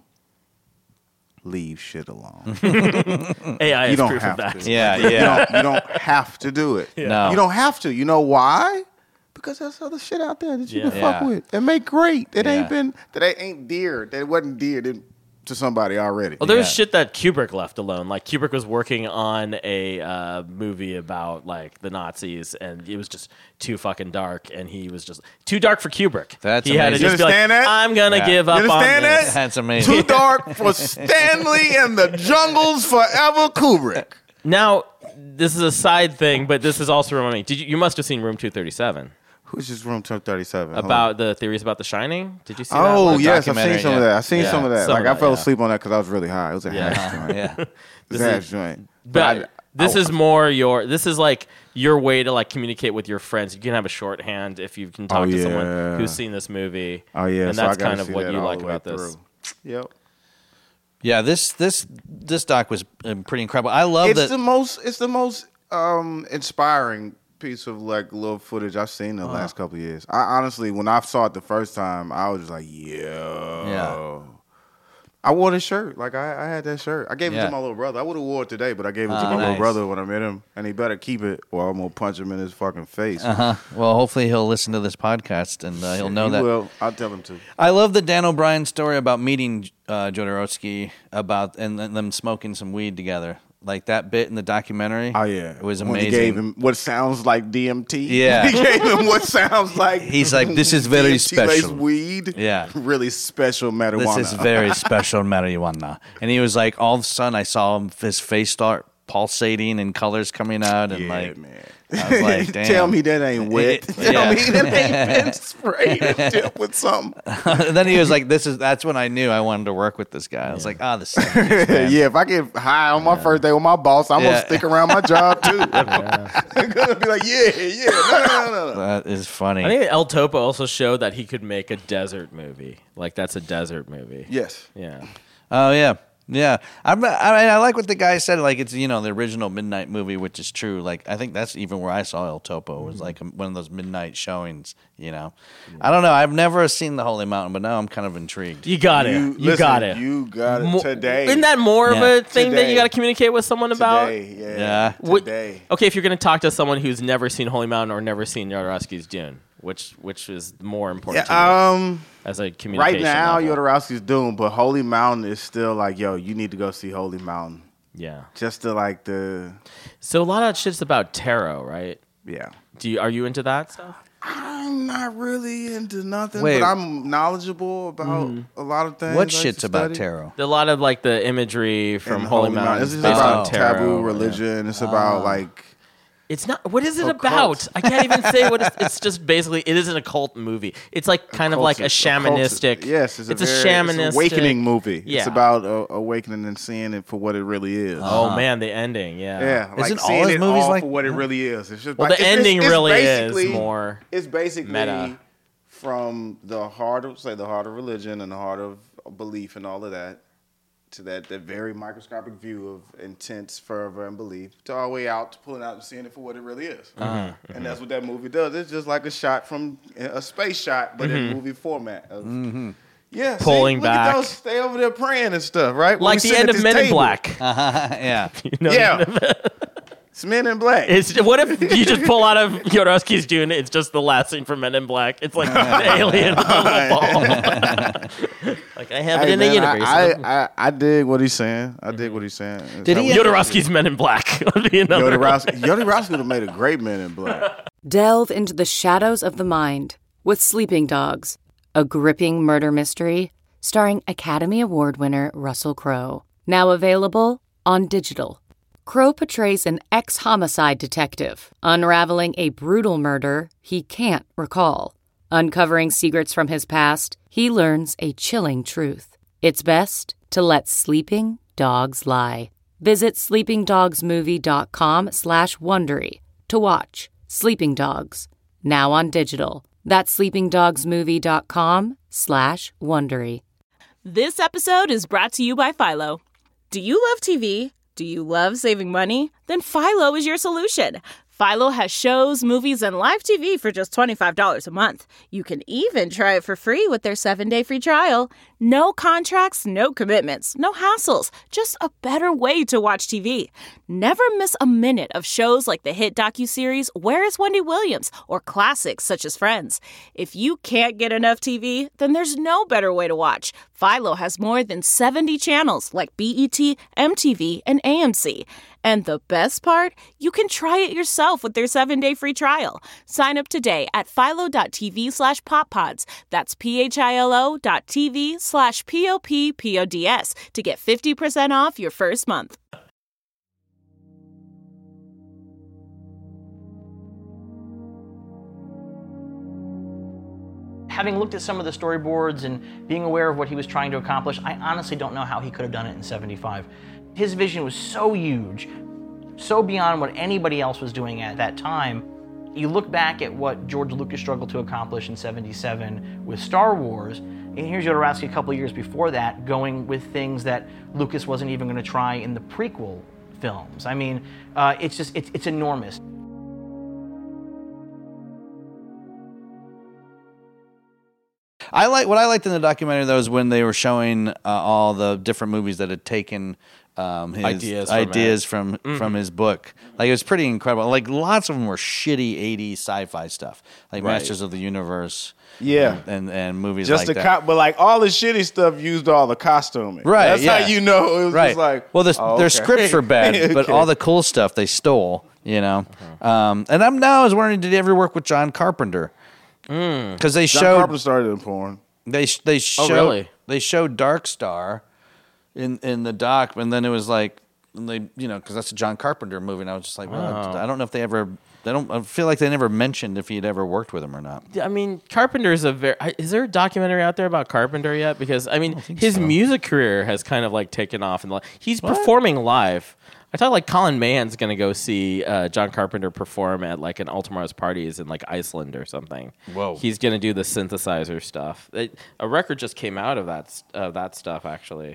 leave shit alone. A I you is don't proof have of that. to. Yeah, You yeah. don't, you don't have to do it. No. You don't have to. You know why? Because there's other shit out there that you Yeah. can fuck Yeah. with and make great. That Yeah. ain't been that ain't dear. That wasn't dear to, to somebody already. Well, there's Yeah. shit that Kubrick left alone. Like Kubrick was working on a uh, movie about like the Nazis, and it was just too fucking dark, and he was just too dark for Kubrick. That's he had to amazing. just You be like, understand that? I'm gonna Yeah. give You up on understand this. that? That's amazing. Too dark for Stanley and the Jungles Forever Kubrick. Now, this is a side thing, but this is also reminding me. Did you? You must have seen Room two thirty-seven Who's just room two thirty-seven? Hold on. about the theories about The Shining. Did you see that? Oh one? yes, I've seen Documentary, some yeah. of that. I've seen Yeah, some of that. some like of I that, fell yeah. asleep on that because I was really high. It was a Yeah. hash joint. yeah. It was a hash joint. But I- this I- is more your. This is like your way to like communicate with your friends. You can have a shorthand if you can talk Oh, to someone yeah. who's seen this movie. Oh yeah, and so I that's gotta kind of see what that you all like the way about this. through. Yep. Yeah, this this this doc was um, pretty incredible. I love It's that. the most. It's the most um, inspiring piece of like little footage I've seen in the last couple of years. I honestly, when I saw it the first time, I was just like, yo. Yeah. I wore this shirt. Like I, I had that shirt. I gave it Yeah. to my little brother. I would have wore it today, but I gave it to Ah, my little nice. brother when I met him, and he better keep it, or I'm gonna punch him in his fucking face. Uh-huh. Well, hopefully he'll listen to this podcast and uh, he'll know He that. will. I'll tell him to. I love the Dan O'Brien story about meeting uh, Jodorowsky about and then them smoking some weed together. Like that bit in the documentary. Oh yeah, it was When amazing. he gave him what sounds like D M T. Yeah. he gave him what sounds like. He's like, "This is very D M T laced special." weed. Yeah. really special marijuana. This is very special marijuana. And he was like, all of a sudden, I saw him, his face start pulsating and colors coming out, and yeah, like, man. I was like, damn. Tell me that ain't wet. It- Tell yeah. me that ain't been sprayed and dipped with something. And then he was like, "This is." That's when I knew I wanted to work with this guy. I was like, "Ah, oh, the seventies, man." Yeah, if I get high on my first day with my boss, I'm Yeah. gonna stick around my job too. I'm gonna be like, yeah, yeah, no, no, no, no. That is funny. I think El Topo also showed that he could make a desert movie. Like that's a desert movie. Yes. Yeah. Oh yeah, Yeah, I'm, I mean, I like what the guy said. Like it's you know the original midnight movie, which is true. Like I think that's even where I saw El Topo was like one of those midnight showings. You know, I don't know. I've never seen the Holy Mountain, but now I'm kind of intrigued. You got it. You, You, listen, got it. You got it Mo- today. Isn't that more Yeah. of a thing that Today. you got to communicate with someone about? Today, yeah. Yeah. What- Today. Okay, if you're going to talk to someone who's never seen Holy Mountain or never seen Jodorowsky's Dune, which which is more important to you Yeah, um, as a communication right now, level? Jodorowsky's Doom, but Holy Mountain is still like, yo, you need to go see Holy Mountain. Yeah. Just to like the, So a lot of shit's about tarot, right? yeah. Do you are you into that stuff? I'm not really into nothing, Wait. but I'm knowledgeable about a lot of things. What I used shit's to about study. tarot? A lot of like the imagery from And Holy Mountain It's is just based about on tarot. taboo religion. It's about like It's not. What is it Occult. about? I can't even say what it's. It's just basically. It is an occult movie. It's like kind of like a shamanistic. Yes, it's, it's a, a, very, shamanistic it's an awakening movie. Yeah. It's about uh, awakening and seeing it for what it really is. Oh man, the ending. Yeah. Yeah, like Isn't all seeing his it movies all like- for what it really is. It's just Well, like- the it's- ending it's really basically- is more It's basically meta. from the heart of, say, the heart of religion and the heart of belief and all of that, to that, that very microscopic view of intense fervor and belief, to all the way out to pulling out and seeing it for what it really is. Uh-huh. And that's what that movie does. It's just like a shot from a space shot, but Mm-hmm. in movie format. Of, Yeah, see, Pulling look back. At those, stay over there praying and stuff, right? When like we the sit end at of this Men in table. Black. yeah. You know, Yeah. It's Men in Black. It's what if you just pull out of Jodorowsky's Dune? It's just the last scene from Men in Black. It's like an alien with a little ball. Like I have it Hey, in man, the universe. I, I, I, I dig what he's saying. I dig what he's saying. Did he- Jodorowsky's Men in Black would be another one. Jodorowsky, Jodorowsky would have made a great Man in Black. Delve into the shadows of the mind with Sleeping Dogs, a gripping murder mystery starring Academy Award winner Russell Crowe. Now available on digital. Crowe portrays an ex-homicide detective unraveling a brutal murder he can't recall. Uncovering secrets from his past, he learns a chilling truth. It's best to let sleeping dogs lie. Visit sleepingdogsmovie.com slash Wondery to watch Sleeping Dogs, now on digital. That's sleepingdogsmovie.com slash Wondery. This episode is brought to you by Philo. Do you love T V? Do you love saving money? Then Philo is your solution. Philo has shows, movies, and live T V for just twenty-five dollars a month. You can even try it for free with their seven-day free trial. No contracts, no commitments, no hassles. Just a better way to watch T V. Never miss a minute of shows like the hit docuseries Where is Wendy Williams? Or classics such as Friends. If you can't get enough T V, then there's no better way to watch. Philo has more than seventy channels like B E T, M T V, and A M C. And the best part? You can try it yourself with their seven-day free trial. Sign up today at philo.tv slash poppods. That's P-H-I-L-O dot TV slash P-O-P-P-O-D-S to get fifty percent off your first month. Having looked at some of the storyboards and being aware of what he was trying to accomplish, I honestly don't know how he could have done it in seventy-five. His vision was so huge, so beyond what anybody else was doing at that time. You look back at what George Lucas struggled to accomplish in seventy-seven with Star Wars, and here's Jodorowsky a couple of years before that going with things that Lucas wasn't even going to try in the prequel films. I mean, uh, it's just, it's, it's enormous. I like what I liked in the documentary though is when they were showing uh, all the different movies that had taken um, his Ideas from ideas it. from Mhm. from his book. Like it was pretty incredible. Like lots of them were shitty eighties sci-fi stuff, like Right. Masters of the Universe. Yeah. and and, and movies Just like the that. co- but like all the shitty stuff used all the costuming. Right, That's yeah. how you know it was right. just like. well, the, oh, their okay. scripts were bad, but Okay. all the cool stuff they stole. You know, Uh-huh. um, and I'm now I was wondering, did he ever work with John Carpenter? Because they John showed Carpenter started in porn. They sh- they showed really? they showed Dark Star in in the doc, and then it was like and they you know because that's a John Carpenter movie, and I was just like, well, Oh. I don't know if they ever they don't I feel like they never mentioned if he had ever worked with him or not. I mean, Carpenter is a very. Is there a documentary out there about Carpenter yet? Because I mean, his so. music career has kind of like taken off, and he's performing live. I thought like Colin Mann's gonna go see uh, John Carpenter perform at like an Ultima's parties in like Iceland or something. Whoa. He's gonna do the synthesizer stuff. It, a record just came out of that of that stuff actually.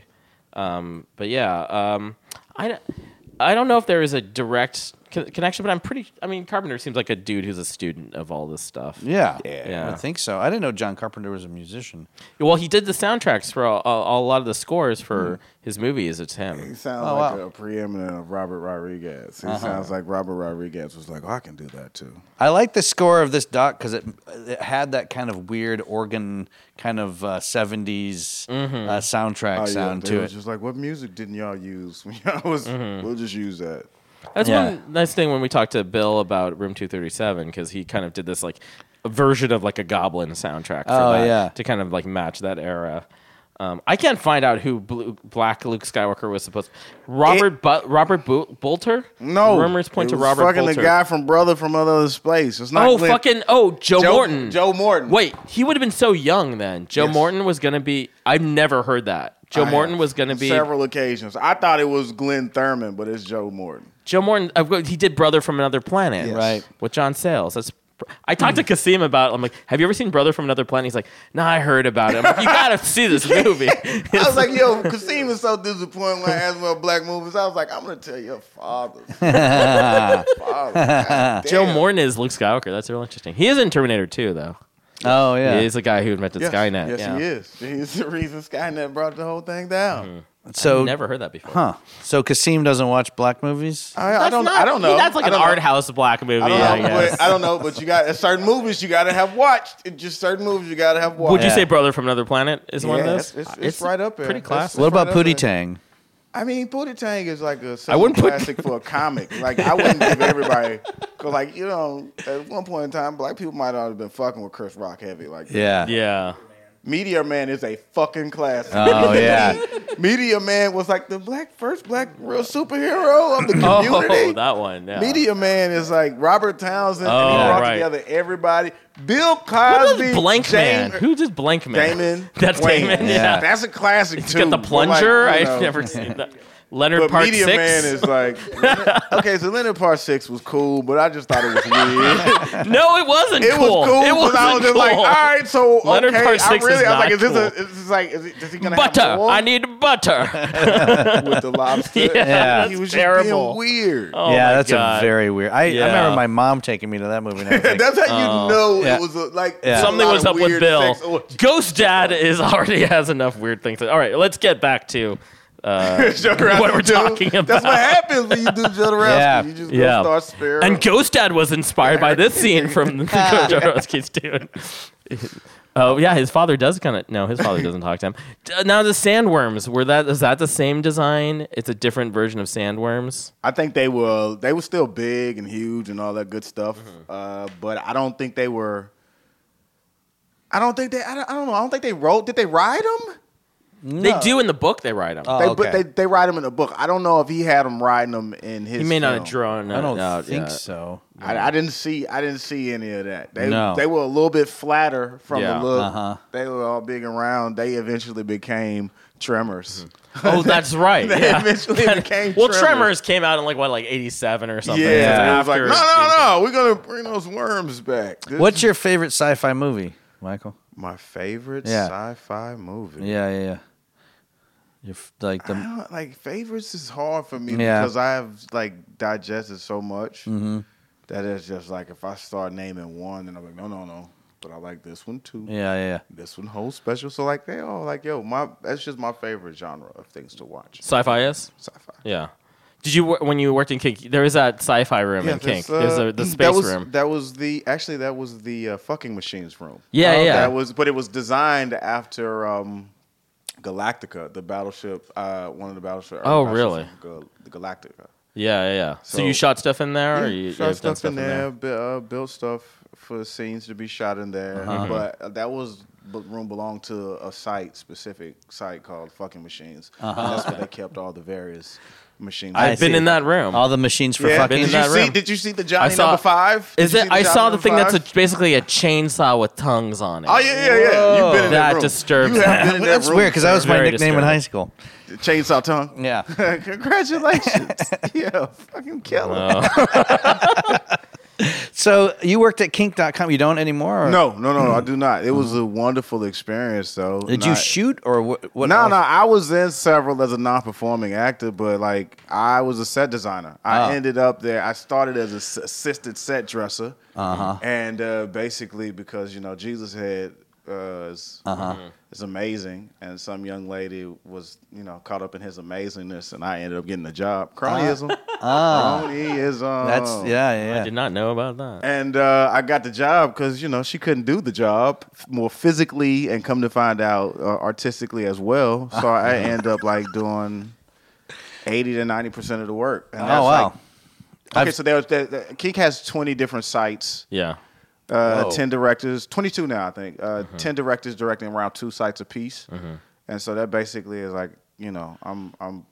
Um, but yeah, um, I, I don't know if there is a direct co- connection, but I'm pretty. I mean, Carpenter seems like a dude who's a student of all this stuff. Yeah, Yeah. I think so. I didn't know John Carpenter was a musician. Well, he did the soundtracks for a, a, a lot of the scores for his movies. It's him. He sounds Oh, like wow. a preeminent of Robert Rodriguez. He Uh-huh. sounds like Robert Rodriguez was like, oh, I can do that too. I like the score of this doc because it, it had that kind of weird organ, kind of uh, seventies Mm-hmm. uh, soundtrack Oh, yeah, sound they to was it. just like, what music didn't y'all use when y'all was? Mm-hmm. We'll just use that. That's Yeah. one nice thing when we talked to Bill about Room two thirty-seven because he kind of did this like a version of like a Goblin soundtrack. For Oh, that, yeah. to kind of like match that era. Um, I can't find out who Blue, Black Luke Skywalker was supposed. Robert Bu- Robert Bu- Bolter. No, rumors point it to was Robert fucking Bolter. the guy from Brother from Other Space. It's not Oh Glenn- fucking oh Joe, Joe- Morton. Joe Morton. Wait, he would have been so young then. Joe Yes. Morton was gonna be. I've never heard that. Joe I Morton have was gonna on be. several occasions. I thought it was Glenn Thurman, but it's Joe Morton. Joe Morton. I've got- He did Brother from Another Planet, Yes. Right. with John Sayles. That's. I talked to Kasim about it. I'm like, have you ever seen Brother from Another Planet? He's like, no, I heard about it. I'm like, you gotta see this movie. I was like, yo, Kasim is so disappointed when I asked him about black movies. I was like, I'm gonna tell your father. father. God Joe damn. Morton is Luke Skywalker. That's real interesting. He is in Terminator two, though. Oh yeah. He is the guy who invented Yes, Skynet. Yes, yeah. he is. He's the reason Skynet brought the whole thing down. So I've never heard that before. Huh. So Kasim doesn't watch black movies? I, I That's don't. not- I don't know. That's like I an don't know. art house black movie. I don't I know. guess. But, I don't know. But you got certain movies you got to have watched. It just certain movies you got to have watched. Would you Yeah. say Brother from Another Planet is one of Yeah, those? it's- it's- it's right up there. Pretty It's- classic. What about right up Pootie there. Tang? I mean, Pootie Tang is like a I wouldn't put- classic for a comic. Like I wouldn't give everybody because, like you know, at one point in time, black people might not have been fucking with Chris Rock heavy. Like Yeah. Yeah. Meteor Man is a fucking classic. Oh yeah. Meteor Man was like the black first black real superhero of the community. Oh, that one. Yeah. Meteor Man is like Robert Townsend, and Oh, he brought right. together everybody. Bill Who Cosby, does Blank James- Man? Who does Blank Man? Damon. That's Wayne. Damon. Yeah. Yeah. That's a classic He's too. got the but, plunger. like, you I've know, never seen that. Leonard But Part Meteor Six. Man is like okay. So Leonard Part Six was cool, but I just thought it was weird. no, it wasn't It cool. was cool It because wasn't I was just cool. like, all right, so Leonard okay, Part I Six really, is I was like, not is this cool. a, is this like, is, it, is he gonna butter. have more I need butter. with the lobster? Yeah, that's he was terrible. just being weird. Oh yeah, my that's God. a very weird. I, Yeah. I remember my mom taking me to that movie. And I was like, That's how you know Yeah. it was a, like Yeah. a Something lot was of up with weird Bill. sex orgies. Ghost Dad is already has enough weird things. All right, let's get back to uh, Jodorowsky what we're too. talking about. That's what happens when you do Jodorowsky. Yeah. You just Yeah. go start sparing. And Ghost Dad was inspired by this scene from Jodorowsky's dude. Oh yeah, his father does kind of. No, his father doesn't talk to him. D- Now the sandworms were that is that the same design? It's a different version of sandworms. I think they were they were still big and huge and all that good stuff. Mm-hmm. Uh, but I don't think they were. I don't think they. I don't, I don't know. I don't think they rode. Did they ride them? They do in the book. They ride them. Oh, they, okay. but they they ride them in the book. I don't know if he had them riding them in his. he may not film. have drawn. I don't out think yet. so. I, I didn't see. I didn't see any of that. They No. they were a little bit flatter from Yeah. the look. Uh-huh. They were all big and round. They eventually became Tremors. Oh, that's right. They yeah. eventually became well, Tremors. Tremors came out in like what, like eighty-seven or something. Yeah, It it was like after no, no, no. We're gonna bring those worms back. This What's is your favorite sci-fi movie, Michael? my favorite Yeah. sci-fi movie? Yeah, yeah, yeah. You're f- like I the. don't, like favorites is hard for me Yeah. because I have like digested so much Mhm. that it's just like if I start naming one, then I'm like, no, no, no. But I like this one too. Yeah, yeah, yeah. This one holds special. So like they all like yo, my that's just my favorite genre of things to watch. Sci-fi is. Sci-fi. Yeah. Did you when you worked in Kink? There is that sci-fi room in Kink. this, uh, There's a, the space that was, room. That was the actually that was the uh, fucking machines room. Yeah, yeah. That was, but it was designed after um, Galactica, the battleship, uh, one of the battleship. Oh, battleships really? from Gal- the Galactica. Yeah, yeah, yeah. So, So- you shot stuff in there, or Yeah, you, you shot have done stuff in there, there? bu- uh, built stuff for scenes to be shot in there. Uh-huh. But uh, that was b- room belonged to a site, specific site called Fucking Machines. Uh-huh. And that's where they kept all the various machines. I've been in that room. All the machines for yeah, fucking. did in you that see? room. Did you see the I Johnny saw- number five? Did Is you it? see the I Johnny saw the number thing that's five? a, basically a chainsaw with tongues on it. Oh yeah, yeah, yeah. You've been in that, That room. disturbs You have me. been in that That's room, weird because that was my Very nickname in disturbing. high school. Chainsaw tongue. Yeah. Congratulations. Yeah, fucking killer. Oh. So you worked at kink dot com. You don't anymore? Or? No, no, no, I do not. It was a wonderful experience, though. Did Not, you shoot or what? what no, else? no. I was in several as a non-performing actor, but like I was a set designer. I Oh. ended up there. I started as an assistant set dresser, Uh-huh. and uh, basically because you know Jesus had uh, is, Uh-huh. is amazing, and some young lady was you know caught up in his amazingness, and I ended up getting the job. Cronyism, Ah. cronyism. That's yeah, yeah. I did not know about that. And uh, I got the job because, you know, she couldn't do the job more physically and come to find out uh, artistically as well. So I end up like doing eighty to ninety percent of the work. And Oh, that's wow. Like, okay, I've- so there was the, the, Kink has twenty different sites. Yeah. Uh, Whoa. ten directors, twenty-two now, I think. Uh, Mm-hmm. ten directors directing around two sites apiece. Mhm. And so that basically is like, you know, I'm I'm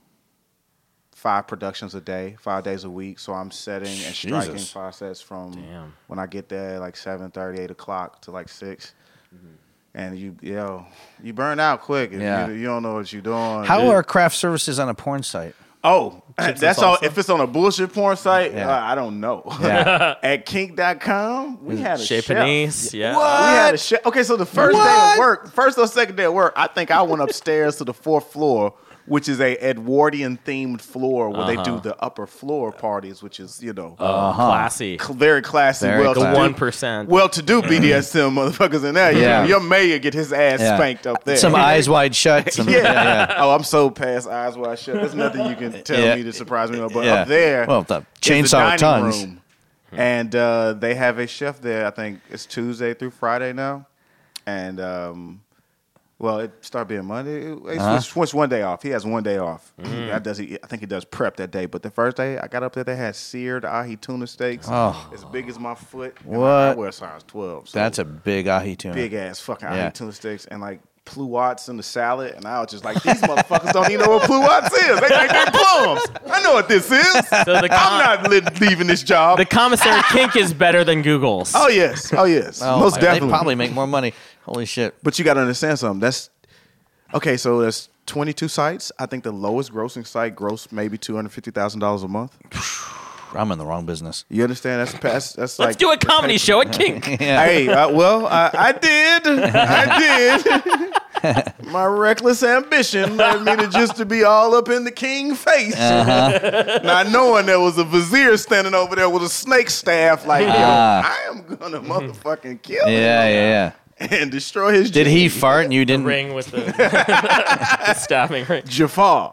five productions a day, five days a week. So I'm setting and striking Jesus. five sets from Damn. when I get there like seven thirty, eight o'clock to like six. And you, yo, you burn out quick if Yeah. you, you don't know what you're doing. How Dude. are craft services on a porn site? Oh, Chips that's and all. salsa? If it's on a bullshit porn site, Yeah. uh, I don't know. Yeah. At kink dot com, we had a Chez chef. Panisse, yeah. We had a chef. Okay, so the first day of work, first or second day of work, I think I went upstairs to the fourth floor, which is a Edwardian themed floor where they do Uh-huh. the upper floor parties, which is you know Oh, classy. cl- very classy, Very well The classy. to one do, percent. well to do B D S M motherfuckers in there. You Yeah. know, your mayor get his ass Yeah. spanked up there. Some eyes wide shut. Some, Yeah. yeah. yeah. Oh, I'm so past eyes wide shut. There's nothing you can tell Yeah. me to surprise me. But Yeah. up there, Well, the is chainsaw the dining tons. room. And uh, they have a chef there. I think it's Tuesday through Friday now. And um, well, it started being Monday. It, it Uh-huh. switched, switched one day off. He has one day off. That does. He, I think he does prep that day. But the first day I got up there, they had seared ahi tuna steaks, Oh. as big as my foot. And What? I, I wear size twelve. So That's a big ahi tuna. big ass fucking Yeah. ahi tuna steaks and like pluots in the salad, and I was just like, these motherfuckers don't even know what pluots is. They think they're plums. I know what this is. So the com- I'm not li- leaving this job. The commissary kink is better than Google's. oh yes, oh yes, Oh, most my- definitely. They probably make more money. Holy shit. But you got to understand something. That's okay. So there's twenty-two sites. I think the lowest grossing site grossed maybe two hundred fifty thousand dollars a month. I'm in the wrong business. You understand? That's that's, that's Let's like do a comedy show at Kink. Yeah. Hey, uh, well, I, I did. I did. My reckless ambition led me to just to be all up in the king face. Uh-huh. Not knowing there was a vizier standing over there with a snake staff, like, yo, Ah. I am gonna motherfucking kill him Yeah, yeah, yeah. and destroy his. Did he genes. fart and you didn't? Ring with the, the staffing ring. Jafar?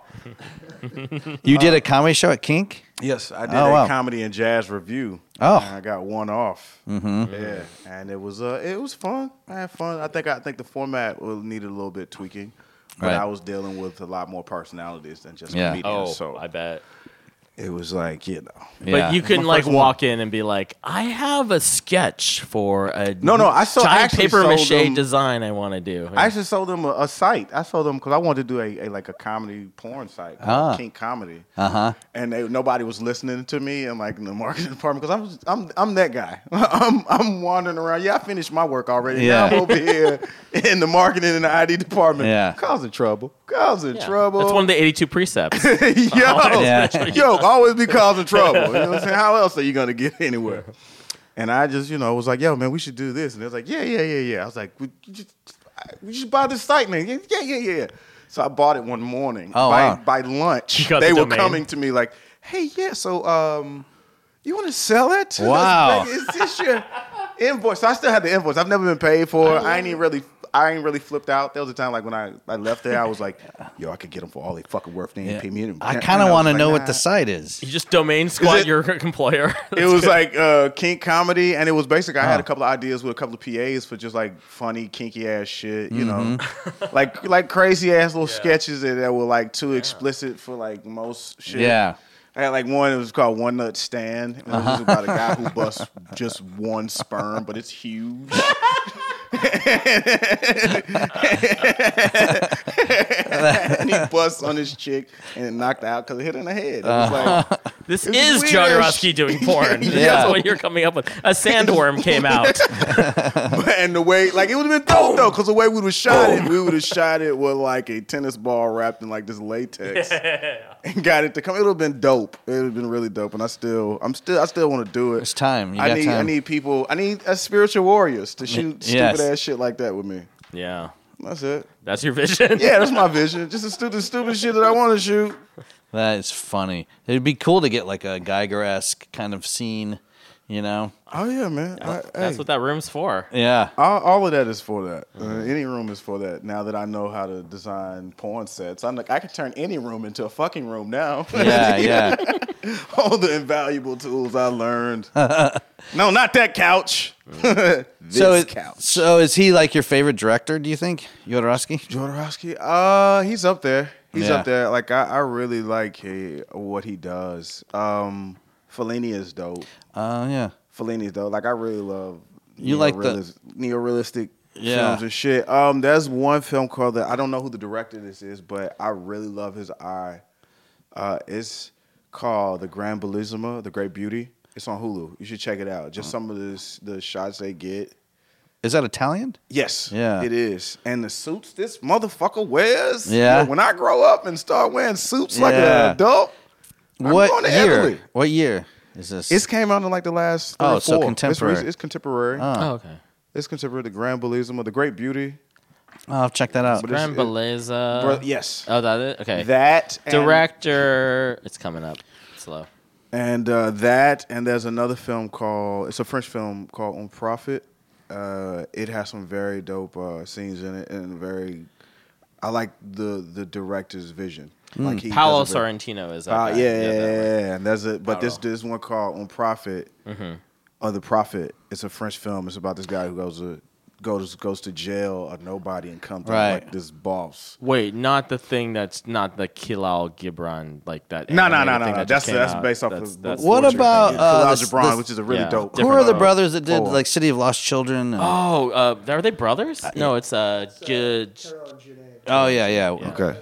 You did a comedy show at Kink? Yes, I did Oh, a wow. comedy and jazz review. Oh. And I got one off. Mm-hmm. Yeah, and it was uh, it was fun. I had fun. I think I think the format will needed a little bit tweaking, but Right. I was dealing with a lot more personalities than just Yeah. comedians. Oh, so I bet. it was like you know. But Yeah. you couldn't My like first walk in and be like, I have a sketch for a No, no, I saw- giant actually paper sold mache them- design I want to do. I actually sold them a, a site. I sold them because I wanted to do a, a like a comedy porn site, called Ah. Kink Comedy. Uh huh. And they, nobody was listening to me and like in the marketing department because I'm I'm I'm that guy. I'm I'm wandering around. Yeah, I finished my work already. Yeah. Now I'm over here in the marketing and the I D department, Yeah. causing trouble, causing Yeah. trouble. That's one of the eighty-two precepts. yo, Yeah. yo, always be causing trouble. You know what I'm saying? How else are you gonna get anywhere? And I just, you know, was like, yo, man, we should do this. And they was like, yeah, yeah, yeah, yeah. I was like, we, you just, we should buy this site, man. Yeah, yeah, yeah, yeah. So I bought it one morning. Oh, by, wow. by lunch, You got they the were domain. coming to me like, hey, yeah, so um, you want to sell it? Wow. Is this your invoice? So I still had the invoice. I've never been paid for it. I ain't even really, I ain't really flipped out. There was a time like when I, I left there, I was like, yo, I could get them for all they fucking worth. They ain't Yeah. pay me. I And kind I of was want to like, know nah. what the site is. You just domain squat it- your employer. It was like uh, kink comedy, and it was basically I had Oh. a couple of ideas with a couple of P As for just like funny, kinky ass shit, you know, Mm-hmm. like like crazy ass little sketches that, that were like too explicit for like most shit. Yeah. I had like one. It was called One Nut Stand. It was Uh-huh. about a guy who busts just one sperm, but it's huge. and he busts on his chick and it knocked out because it hit her in the head. It was like This It's is weird John as Rusky doing porn. Yeah. That's what you're coming up with. A sandworm came out. And the way, like, it would have been dope though, because the way we would have shot it, we would have shot it with like a tennis ball wrapped in like this latex, and got it to come. It would have been dope. It would have been really dope. And I still, I'm still, I still want to do it. It's time. You I got need, time. I need people. I need uh, spiritual warriors to shoot yes. stupid ass shit like that with me. Yeah. That's it. That's your vision? Yeah, that's my vision. Just the stupid, stupid shit that I want to shoot. That is funny. It'd be cool to get like a Geiger-esque kind of scene, you know? Oh yeah, man. I, That's hey. what that room's for. Yeah. All, all of that is for that. Uh, any room is for that. Now that I know how to design porn sets, I'm like, I can turn any room into a fucking room now. Yeah, yeah. All the invaluable tools I learned. No, not that couch. this so is, couch. So is he like your favorite director, do you think? Jodorowsky? Jodorowsky? Uh, he's up there. He's Yeah. up there. Like, I, I really like he, what he does. Um, Fellini is dope. Uh, yeah. Fellini's dope. Like, I really love You like the- neorealis- neorealistic Yeah. films and shit. Um, there's one film called the, I don't know who the director this is, but I really love his eye. Uh, it's called The Grand Bellissima, The Great Beauty. It's on Hulu. You should check it out. Just some of this, the shots they get. Is that Italian? Yes, Yeah. it is. And the suits this motherfucker wears. Yeah. you know, when I grow up and start wearing suits like Yeah. an adult, I'm What going to year? Italy. What year is this? It's came out in like the last three Oh, or so four. contemporary. It's, it's contemporary. Oh. Oh, okay. It's contemporary. The Grand Bellissima, The Great Beauty. Oh, I'll check that out. But it's- Grand Belleza. Bro- yes. Oh, that it? Okay. That and- Director. It's coming up. Slow. And uh, that, and there's another film called, it's a French film called Un Prophet. Uh, it has some very dope uh, scenes in it, and very, I like the the director's vision. Like he Paolo does a very- Sorrentino is that Uh, guy. yeah, yeah, that yeah, one. yeah. And there's a, but this Paolo. this one called Un Prophet, Mm-hmm. or The Prophet. It's a French film. It's about this guy who goes to goes goes to jail, a nobody, and comes Right. out like this boss. Wait, not the thing that's not the Kilal Gibran, like that. No, no, animated no, no, thing no. that That's just came that's out. based off That's- of that's- What what you're about, thinking. uh, Khalil this- Gibran, this- which is a really yeah, dope. Who are different, the uh, brothers that did poem. like City of Lost Children? and- Oh, uh, are they brothers? No, it's uh, J- oh yeah, yeah, Okay.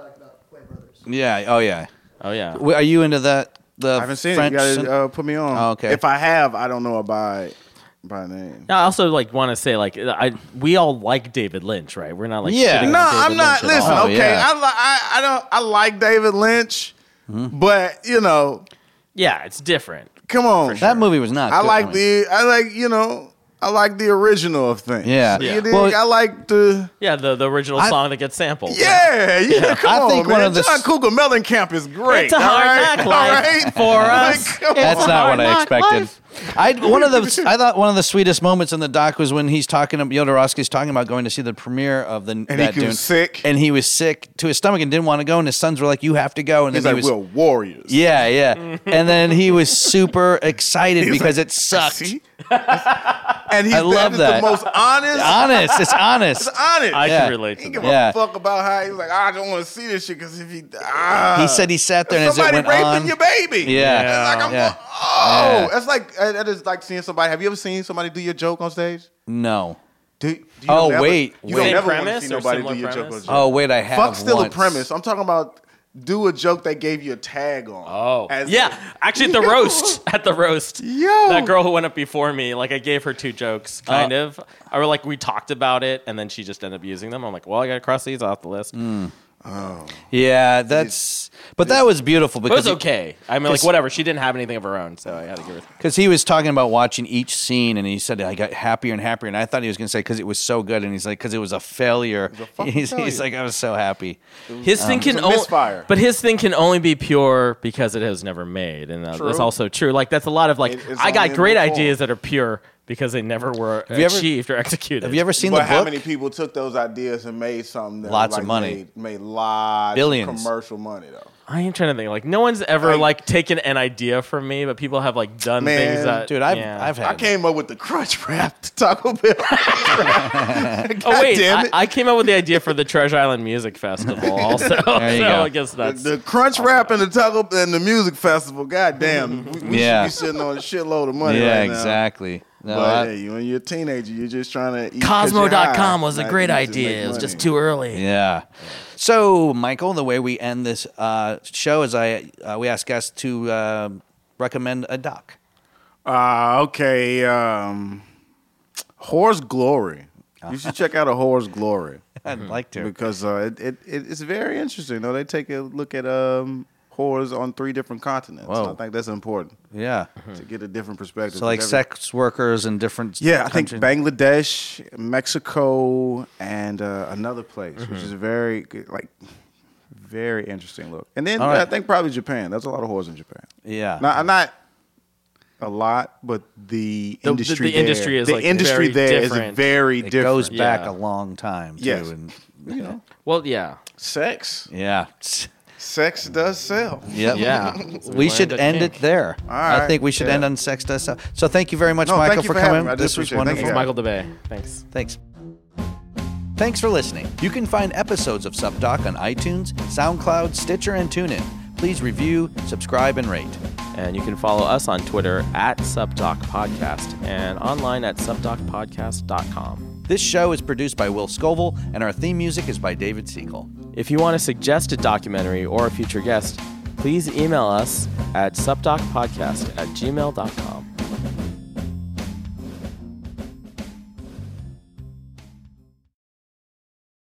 yeah. Oh yeah. oh yeah. W- Are you into that? The I haven't seen French it. You cin- gotta uh, put me on. Oh, okay. If I have, I don't know it by by name. I also like want to say like I we all like David Lynch, right? We're not like Yeah. shitting No, on David I'm not. Lynch at Listen, all. Oh, okay. yeah. I, li- I I don't. I like David Lynch, Mm-hmm. but you know, Yeah, it's different. come on. That movie was not. I good. like the. I like you know. I like the original of things. Yeah. You Yeah. dig? Well- I like the. Yeah, the the original I- song that gets sampled. Yeah, yeah. Come I on, think man. one of the John s- Cougar Mellencamp is great. It's a all hard right? knock All life right? for Like, us. come That's on. not what I Hard expected. Knock I one of the I thought one of the sweetest moments in the doc was when he's talking. Jodorowsky's talking about going to see the premiere of the And that he Dune, was sick. and he was sick to his stomach and didn't want to go. And his sons were like, "You have to go." And He's then like, he was, we're warriors. yeah, yeah. And then he was super excited He's because like, it sucked. See? And he's I love that. that. Is the most honest. Honest, it's honest. It's honest. I Yeah. can relate He to give that. Yeah. a fuck about how he's like, I don't want to see this shit because if he, ah, He said he sat there and as it somebody went raping on, your baby. Yeah. It's like, I'm, Yeah. oh, Yeah. that's like uh, that is like seeing somebody. Have you ever seen somebody do your joke on stage? no. Do, do you Oh, never- wait, you wait. don't never want to Premise see or nobody similar do your joke on premise? stage. Oh wait, I have. Fuck still once. a premise. I'm talking about do a joke that gave you a tag on. Oh, As- yeah. Actually, at the roast, at the roast, Yo. that girl who went up before me, like I gave her two jokes, kind Oh. of. Or like we talked about it, and then she just ended up using them. I'm like, well, I got to cross these off the list. Yeah, that's. But that was beautiful But it because was okay. I mean, like whatever. She didn't have anything of her own, so I had to give her. Because he was talking about watching each scene, and he said I got happier and happier, and I thought he was going to say because it was so good, and he's like because it was a failure. fucking he's, failure. he's like I was so happy. His thing can a only, misfire. but his thing can only be pure because it has never made, and uh, True. that's also true. Like that's a lot of like It- it's I got only in great the form. ideas that are pure because they never were you ever- achieved or executed. Have you ever seen But the how book? many people took those ideas and made something that Lots like, of money. made, made lots Billions. of commercial money though? I am trying to think. Like no one's ever Like- like taken an idea from me, but people have like done Man, things that. Dude, I've yeah. I've I had. came up with the crunch wrap to Taco Bell. God Oh wait, damn I, it. I came up with the idea for the Treasure Island Music Festival. Also, There you so go. I guess that's the crunch wrap and the taco and the music festival. God damn, we, we Yeah. should be sitting on a shitload of money yeah, right now. exactly. No, but I- hey, you when you're a teenager, you're just trying to eat 'cause Cosmo you're dot high, com was a not great eat to idea. make It was money. just too early. Yeah. So, Michael, the way we end this uh, show is I uh, we ask guests to uh, recommend a doc. Uh, okay. Um, Whore's Glory. You should check out A Whore's Glory. I'd like to. Because uh, it, it, it it's very interesting. No, they take a look at um, whores on three different continents. Whoa. I think that's important. Yeah. To get a different perspective. So, like Every- sex workers in different Yeah, I think countries. Bangladesh, Mexico, and uh, another place, which Mhm. is very good, like very interesting look. And then All right. I think probably Japan. There's a lot of whores in Japan. Yeah. Not, not a lot, but the, The- the- industry the industry there, is, the like, industry very there is different. very It different. goes back Yeah. a long time, too. Yes. And, You know, Well, yeah. sex. yeah. Sex does sell. Yep. Yeah. We should learned a end kink. it there. All I right. think we should Yeah. end on sex does sell. So thank you very much, No, Michael, thank you for for having coming. me. I This just was appreciate it. Thank wonderful. you, guys. Michael DeBay. Thanks. Thanks. Thanks for listening. You can find episodes of SupDoc on iTunes, SoundCloud, Stitcher, and TuneIn. Please review, subscribe, and rate. And you can follow us on Twitter at SupDoc Podcast and online at subdoc podcast dot com. This show is produced by Will Scoville, and our theme music is by David Siegel. If you want to suggest a documentary or a future guest, please email us at subdocpodcast at gmail dot com.